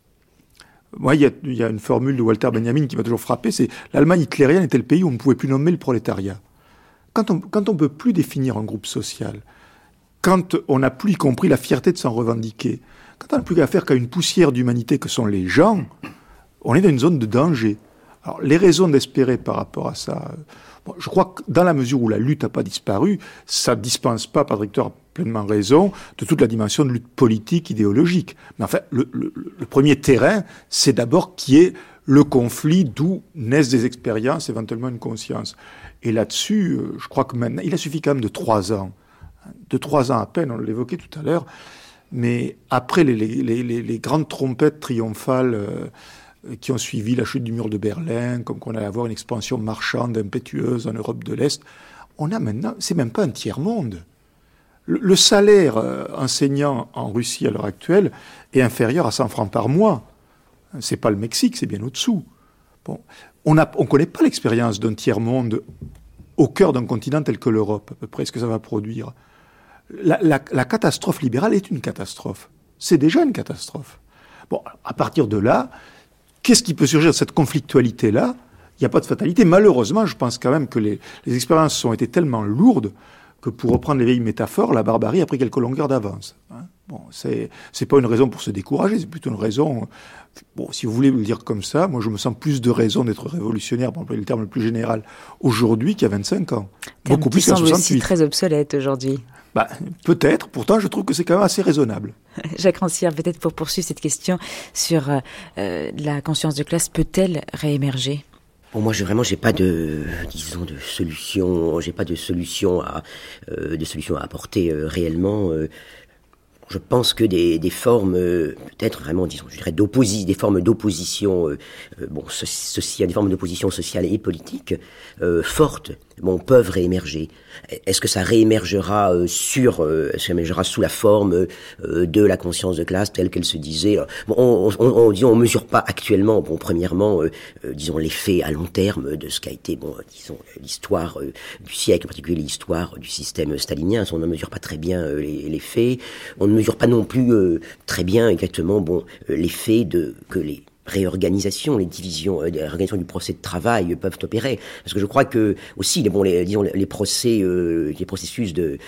Moi, il y a une formule de Walter Benjamin qui m'a toujours frappé, c'est l'Allemagne hitlérienne était le pays où on ne pouvait plus nommer le prolétariat. Quand on ne peut plus définir un groupe social, quand on n'a plus compris la fierté de s'en revendiquer, quand on n'a plus affaire qu'à une poussière d'humanité que sont les gens, on est dans une zone de danger. Alors, les raisons d'espérer par rapport à ça, je crois que dans la mesure où la lutte n'a pas disparu, ça ne dispense pas, Patrick Thor a pleinement raison, de toute la dimension de lutte politique, idéologique. Mais enfin, le premier terrain, c'est d'abord qui est le conflit d'où naissent des expériences, éventuellement une conscience. Et là-dessus, je crois que maintenant, il a suffi quand même de 3 ans. De 3 ans à peine, on l'évoquait tout à l'heure. Mais après les grandes trompettes triomphales qui ont suivi la chute du mur de Berlin, comme qu'on allait avoir une expansion marchande, impétueuse en Europe de l'Est, on a maintenant, c'est même pas un tiers-monde. Le salaire enseignant en Russie à l'heure actuelle est inférieur à 100 francs par mois. C'est pas le Mexique, c'est bien au-dessous. Bon, on connaît pas l'expérience d'un tiers-monde au cœur d'un continent tel que l'Europe, à peu près ce que ça va produire. La catastrophe libérale est une catastrophe. C'est déjà une catastrophe. Bon, à partir de là, qu'est-ce qui peut surgir de cette conflictualité-là ? Il n'y a pas de fatalité. Malheureusement, je pense quand même que les expériences ont été tellement lourdes que, pour reprendre les vieilles métaphores, la barbarie a pris quelques longueurs d'avance. Bon, c'est pas une raison pour se décourager, c'est plutôt une raison... Bon, si vous voulez le dire comme ça, moi je me sens plus de raison d'être révolutionnaire, pour employer le terme le plus général, aujourd'hui qu'il y a 25 ans. Beaucoup plus qu'en 68. Terme qui semble aussi très obsolète aujourd'hui. Bah, peut-être, pourtant je trouve que c'est quand même assez raisonnable. Jacques Rancière, peut-être pour poursuivre cette question sur la conscience de classe, peut-elle réémerger ? Bon, moi, j'ai pas de solution, j'ai pas de solution à apporter réellement. je pense que des formes, peut-être vraiment, disons, je dirais, des formes d'opposition, des formes d'opposition sociale et politique fortes, peuvent réémerger. Est-ce que ça réémergera sous la forme de la conscience de classe telle qu'elle se disait? On mesure pas actuellement, premièrement, disons, l'effet à long terme de ce qu'a été, disons, l'histoire du siècle, en particulier l'histoire du système stalinien. On ne mesure pas très bien les faits. On ne mesure pas non plus très bien exactement l'effet que les réorganisations, les divisions, les réorganisations du procès de travail peuvent opérer. Parce que je crois que aussi les processus de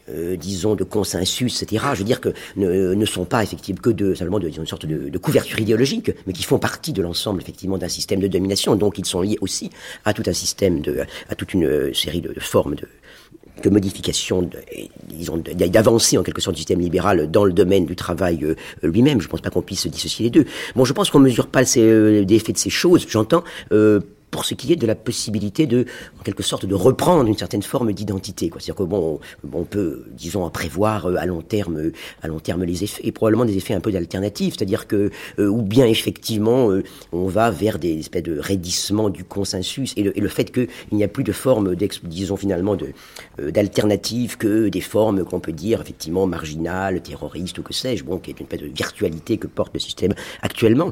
consensus, etc. Je veux dire que ne sont pas effectivement que simplement une sorte de couverture idéologique, mais qui font partie de l'ensemble effectivement d'un système de domination. Donc ils sont liés aussi à tout un système à toute une série de formes de modification, d'avancée en quelque sorte du système libéral dans le domaine du travail lui-même. Je ne pense pas qu'on puisse dissocier les deux. Je pense qu'on ne mesure pas l'effet de ces choses, j'entends, pour ce qui est de la possibilité en quelque sorte, de reprendre une certaine forme d'identité, quoi. C'est-à-dire que on peut, disons, prévoir à long terme les effets, et probablement des effets un peu d'alternative, c'est-à-dire que, ou bien effectivement, on va vers des espèces de raidissement du consensus, et le fait qu'il n'y a plus de forme, disons finalement, d'alternative que des formes qu'on peut dire effectivement marginales, terroristes ou que sais-je, qui est une espèce de virtualité que porte le système actuellement.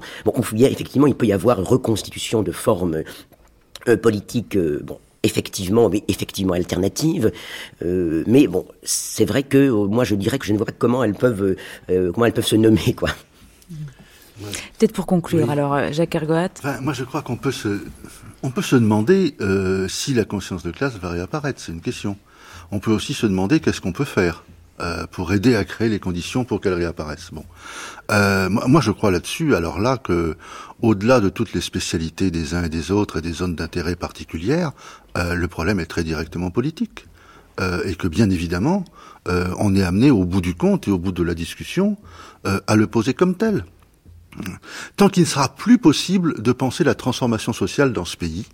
Il peut y avoir une reconstitution de formes politique, effectivement alternative, mais c'est vrai que moi je dirais que je ne vois pas comment elles peuvent se nommer, quoi. Peut-être pour conclure, oui. Alors Jacques Ergoat. Moi je crois qu'on peut se demander si la conscience de classe va réapparaître, c'est une question. On peut aussi se demander qu'est-ce qu'on peut faire pour aider à créer les conditions pour qu'elle réapparaisse. Moi je crois là-dessus, alors là, que au-delà de toutes les spécialités des uns et des autres et des zones d'intérêt particulières, le problème est très directement politique. Et que bien évidemment, on est amené au bout du compte et au bout de la discussion à le poser comme tel. Tant qu'il ne sera plus possible de penser la transformation sociale dans ce pays,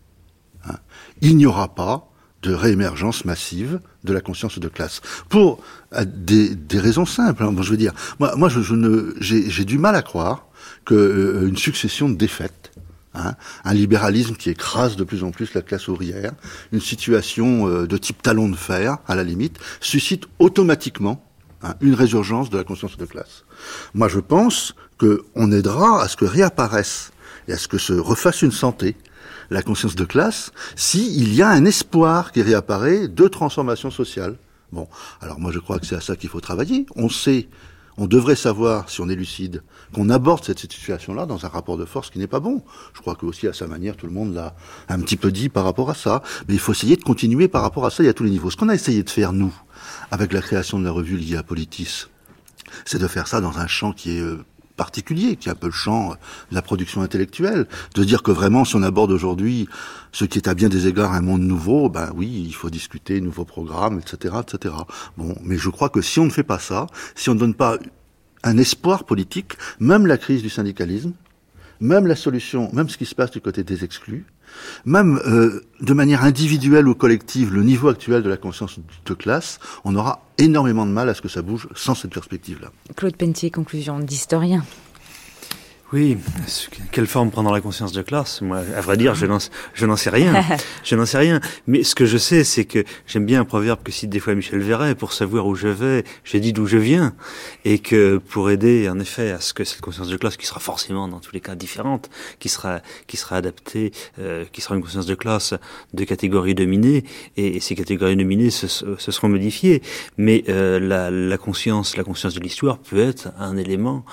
il n'y aura pas de réémergence massive de la conscience de classe. Pour des raisons simples. Je veux dire, moi j'ai du mal à croire qu'une succession de défaites, un libéralisme qui écrase de plus en plus la classe ouvrière, une situation de type talon de fer, à la limite, suscite automatiquement une résurgence de la conscience de classe. Moi, je pense qu'on aidera à ce que réapparaisse et à ce que se refasse une santé la conscience de classe, s'il y a un espoir qui réapparaît de transformation sociale. Alors moi je crois que c'est à ça qu'il faut travailler. On devrait savoir, si on est lucide, qu'on aborde cette situation-là dans un rapport de force qui n'est pas bon. Je crois que aussi à sa manière, tout le monde l'a un petit peu dit par rapport à ça. Mais il faut essayer de continuer par rapport à ça et à tous les niveaux. Ce qu'on a essayé de faire, nous, avec la création de la revue liée à Politis, c'est de faire ça dans un champ qui est particulier, qui est un peu le champ de la production intellectuelle, de dire que vraiment, si on aborde aujourd'hui ce qui est à bien des égards un monde nouveau, oui, il faut discuter, nouveaux programmes, etc., etc. Mais je crois que si on ne fait pas ça, si on ne donne pas un espoir politique, même la crise du syndicalisme, même la solution, même ce qui se passe du côté des exclus, même de manière individuelle ou collective, le niveau actuel de la conscience de classe, on aura énormément de mal à ce que ça bouge sans cette perspective-là. Claude Pentier, conclusion d'historien. Oui, quelle forme prendra la conscience de classe? Moi, à vrai dire, je n'en sais rien. Je n'en sais rien. Mais ce que je sais, c'est que j'aime bien un proverbe que cite des fois Michel Verret: pour savoir où je vais, j'ai dit d'où je viens. Et que pour aider, en effet, à ce que cette conscience de classe, qui sera forcément dans tous les cas différente, qui sera adaptée, qui sera une conscience de classe de catégories dominées, et ces catégories dominées se seront modifiées. Mais la conscience de l'histoire peut être un élément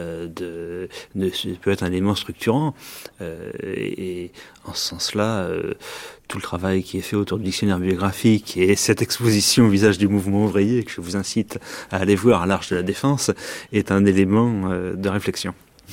peut être un élément structurant, et en ce sens-là, tout le travail qui est fait autour du dictionnaire biographique et cette exposition au visage du mouvement ouvrier, que je vous incite à aller voir à l'Arche de la Défense, est un élément de réflexion.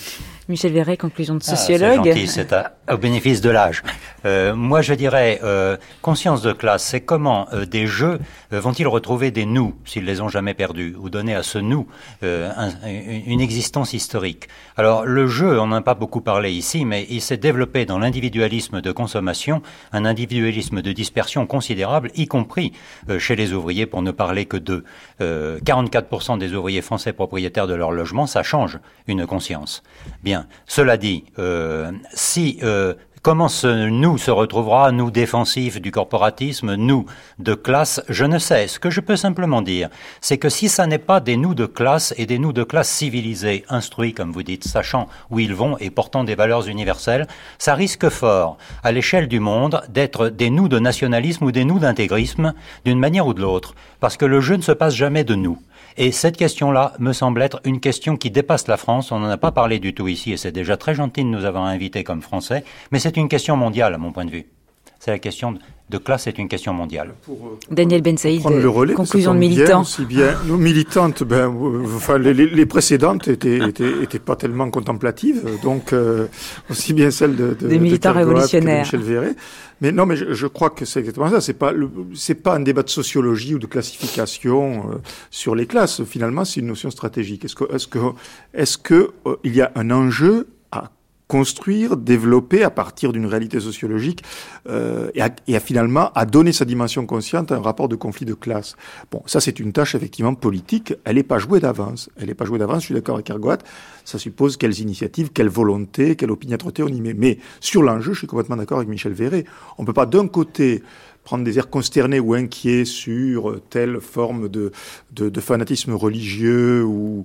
Michel Véret, conclusion de sociologue. C'est gentil, c'est au bénéfice de l'âge. Moi, je dirais, conscience de classe, c'est comment des jeux vont-ils retrouver des nous, s'ils les ont jamais perdus, ou donner à ce nous une existence historique. Alors, le jeu, on n'en a pas beaucoup parlé ici, mais il s'est développé dans l'individualisme de consommation, un individualisme de dispersion considérable, y compris chez les ouvriers, pour ne parler que d'eux. 44% des ouvriers français propriétaires de leur logement, ça change une conscience. Bien. Cela dit, comment ce nous se retrouvera, nous défensifs du corporatisme, nous de classe, je ne sais. Ce que je peux simplement dire, c'est que si ça n'est pas des nous de classe et des nous de classe civilisés, instruits, comme vous dites, sachant où ils vont et portant des valeurs universelles, ça risque fort, à l'échelle du monde, d'être des nous de nationalisme ou des nous d'intégrisme, d'une manière ou de l'autre, parce que le jeu ne se passe jamais de nous. Et cette question-là me semble être une question qui dépasse la France. On n'en a pas parlé du tout ici, et c'est déjà très gentil de nous avoir invités comme Français, mais c'est une question mondiale, à mon point de vue. C'est la question de classe, c'est une question mondiale. Daniel Ben Saïd, relais, conclusion de militants. Nos militantes, les précédentes étaient pas tellement contemplatives, donc aussi bien celles des militants révolutionnaires. De Michel Véret. Mais non, mais je crois que c'est exactement ça. C'est pas un débat de sociologie ou de classification sur les classes. Finalement, c'est une notion stratégique. Est-ce que il y a un enjeu à construire, développer à partir d'une réalité sociologique et finalement à donner sa dimension consciente à un rapport de conflit de classe. Bon, ça c'est une tâche effectivement politique, elle n'est pas jouée d'avance. Je suis d'accord avec Ergoat, ça suppose quelles initiatives, quelle volonté, quelle opiniâtreté on y met. Mais sur l'enjeu, je suis complètement d'accord avec Michel Véret. On ne peut pas d'un côté prendre des airs consternés ou inquiets sur telle forme de fanatisme religieux ou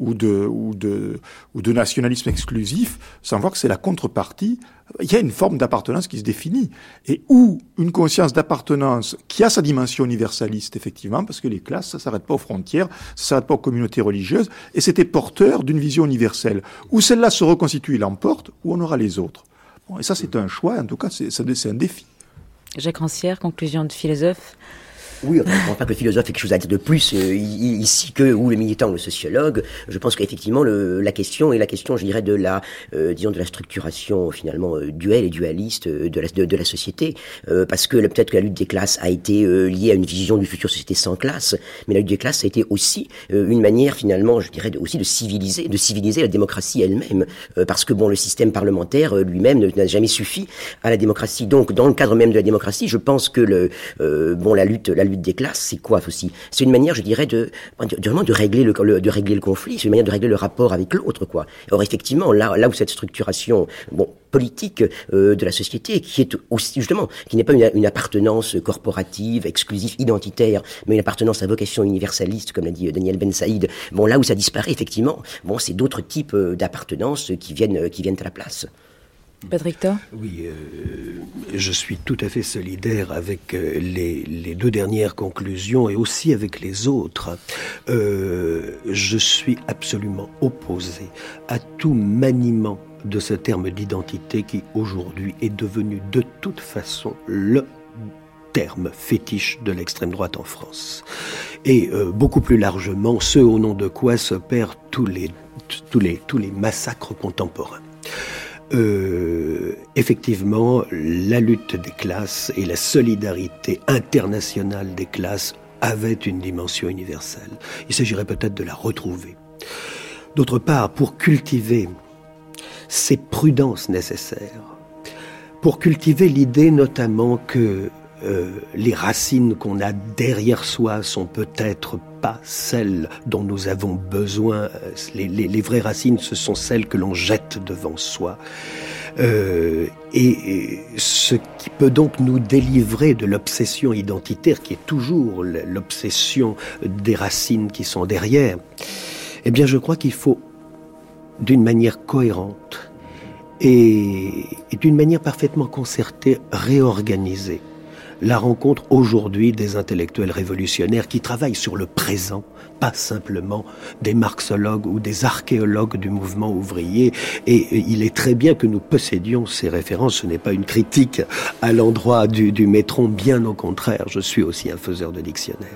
de nationalisme exclusif, sans voir que c'est la contrepartie. Il y a une forme d'appartenance qui se définit. Et où une conscience d'appartenance qui a sa dimension universaliste, effectivement, parce que les classes, ça s'arrête pas aux frontières, ça s'arrête pas aux communautés religieuses, et c'était porteur d'une vision universelle. Où celle-là se reconstitue et l'emporte, où on aura les autres. Bon, et ça, c'est un choix, en tout cas, c'est un défi. Jacques Rancière, conclusion de philosophe. Oui, je ne pense pas que le philosophe ait quelque chose à dire de plus ici que ou le militant ou le sociologue. Je pense qu'effectivement la question est la question, je dirais, de la de la structuration finalement duelle et dualiste de la société, parce que peut-être que la lutte des classes a été liée à une vision d'une future société sans classe, mais la lutte des classes a été aussi une manière finalement, je dirais, aussi de civiliser la démocratie elle-même, parce que bon, le système parlementaire lui-même n'a jamais suffi à la démocratie. Donc, dans le cadre même de la démocratie, je pense que la lutte des classes, c'est quoi aussi? C'est une manière, je dirais, de régler le conflit, c'est une manière de régler le rapport avec l'autre, quoi. Or, effectivement, là où cette structuration, politique de la société, qui est aussi, justement, qui n'est pas une appartenance corporative, exclusive, identitaire, mais une appartenance à vocation universaliste, comme l'a dit Daniel Ben Saïd, là où ça disparaît, effectivement, c'est d'autres types d'appartenance qui viennent à la place. Patrick Thor ? Oui, je suis tout à fait solidaire avec les deux dernières conclusions et aussi avec les autres. Je suis absolument opposé à tout maniement de ce terme d'identité qui aujourd'hui est devenu de toute façon le terme fétiche de l'extrême droite en France. Et beaucoup plus largement, ce au nom de quoi s'opèrent tous les massacres contemporains. Effectivement, la lutte des classes et la solidarité internationale des classes avaient une dimension universelle. Il s'agirait peut-être de la retrouver. D'autre part, pour cultiver ces prudences nécessaires, pour cultiver l'idée notamment que les racines qu'on a derrière soi sont peut-être pas celles dont nous avons besoin. Les vraies racines, ce sont celles que l'on jette devant soi. Et ce qui peut donc nous délivrer de l'obsession identitaire, qui est toujours l'obsession des racines qui sont derrière, eh bien je crois qu'il faut, d'une manière cohérente et d'une manière parfaitement concertée, réorganiser la rencontre aujourd'hui des intellectuels révolutionnaires qui travaillent sur le présent, pas simplement des marxologues ou des archéologues du mouvement ouvrier. Et il est très bien que nous possédions ces références. Ce n'est pas une critique à l'endroit du Métron, bien au contraire. Je suis aussi un faiseur de dictionnaire.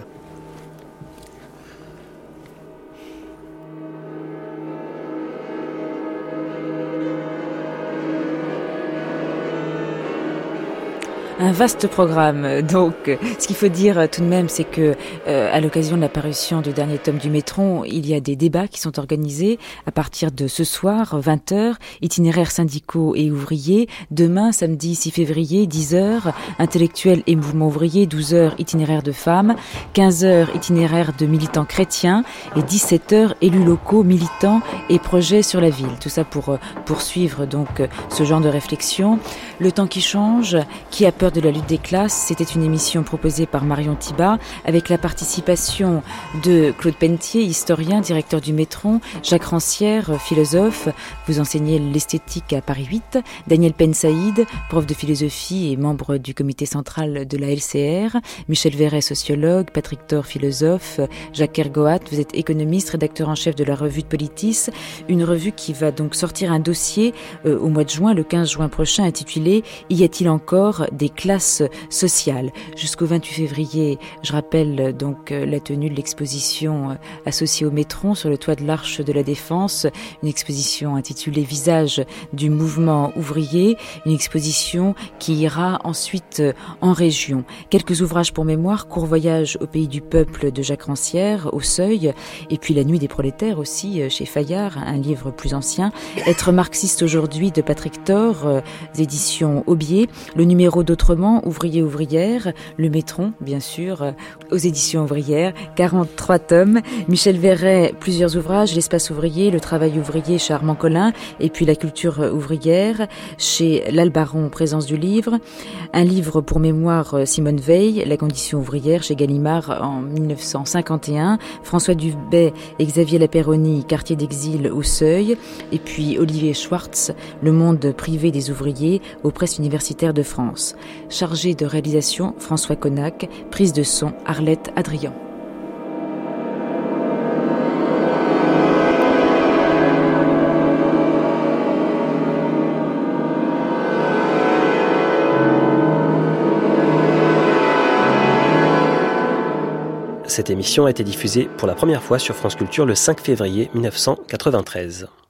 Un vaste programme. Donc, ce qu'il faut dire tout de même, c'est que à l'occasion de la parution du dernier tome du Métron, il y a des débats qui sont organisés à partir de ce soir, 20h, itinéraires syndicaux et ouvriers. Demain, samedi 6 février, 10h, intellectuels et mouvements ouvriers, 12h, itinéraire de femmes, 15h, itinéraire de militants chrétiens et 17h, élus locaux, militants et projets sur la ville. Tout ça pour poursuivre donc ce genre de réflexion. Le temps qui change, qui a peur de la lutte des classes, c'était une émission proposée par Marion Thibat avec la participation de Claude Pentier, historien, directeur du Métron, Jacques Rancière, philosophe, vous enseignez l'esthétique à Paris 8, Daniel Pensaïd, prof de philosophie et membre du comité central de la LCR, Michel Verret, sociologue, Patrick Thor, philosophe, Jacques Ergoat, vous êtes économiste, rédacteur en chef de la revue de Politis, une revue qui va donc sortir un dossier au mois de juin, le 15 juin prochain, intitulé « Y a-t-il encore des classes sociales ?» Jusqu'au 28 février, je rappelle donc la tenue de l'exposition associée au Métron sur le toit de l'Arche de la Défense, une exposition intitulée « Visage du mouvement ouvrier », une exposition qui ira ensuite en région. Quelques ouvrages pour mémoire, Court voyage au pays du peuple de Jacques Rancière, au Seuil, et puis La nuit des prolétaires aussi, chez Fayard, un livre plus ancien. Être marxiste aujourd'hui de Patrick Thor, éditions Aubier. Le numéro d'Autrement, ouvrier-ouvrière. Le Métron, bien sûr, aux éditions ouvrières. 43 tomes. Michel Verret, plusieurs ouvrages. L'espace ouvrier, le travail ouvrier chez Armand Collin. Et puis la culture ouvrière chez L'Albaron, présence du livre. Un livre pour mémoire, Simone Veil, La condition ouvrière chez Gallimard en 1951. François Dubay et Xavier Lapéronie, Quartier d'exil au Seuil. Et puis Olivier Schwartz, Le monde privé des ouvriers aux presses universitaires de France. Chargé de réalisation, François Connac. Prise de son, Arlette Adrian. Cette émission a été diffusée pour la première fois sur France Culture le 5 février 1993.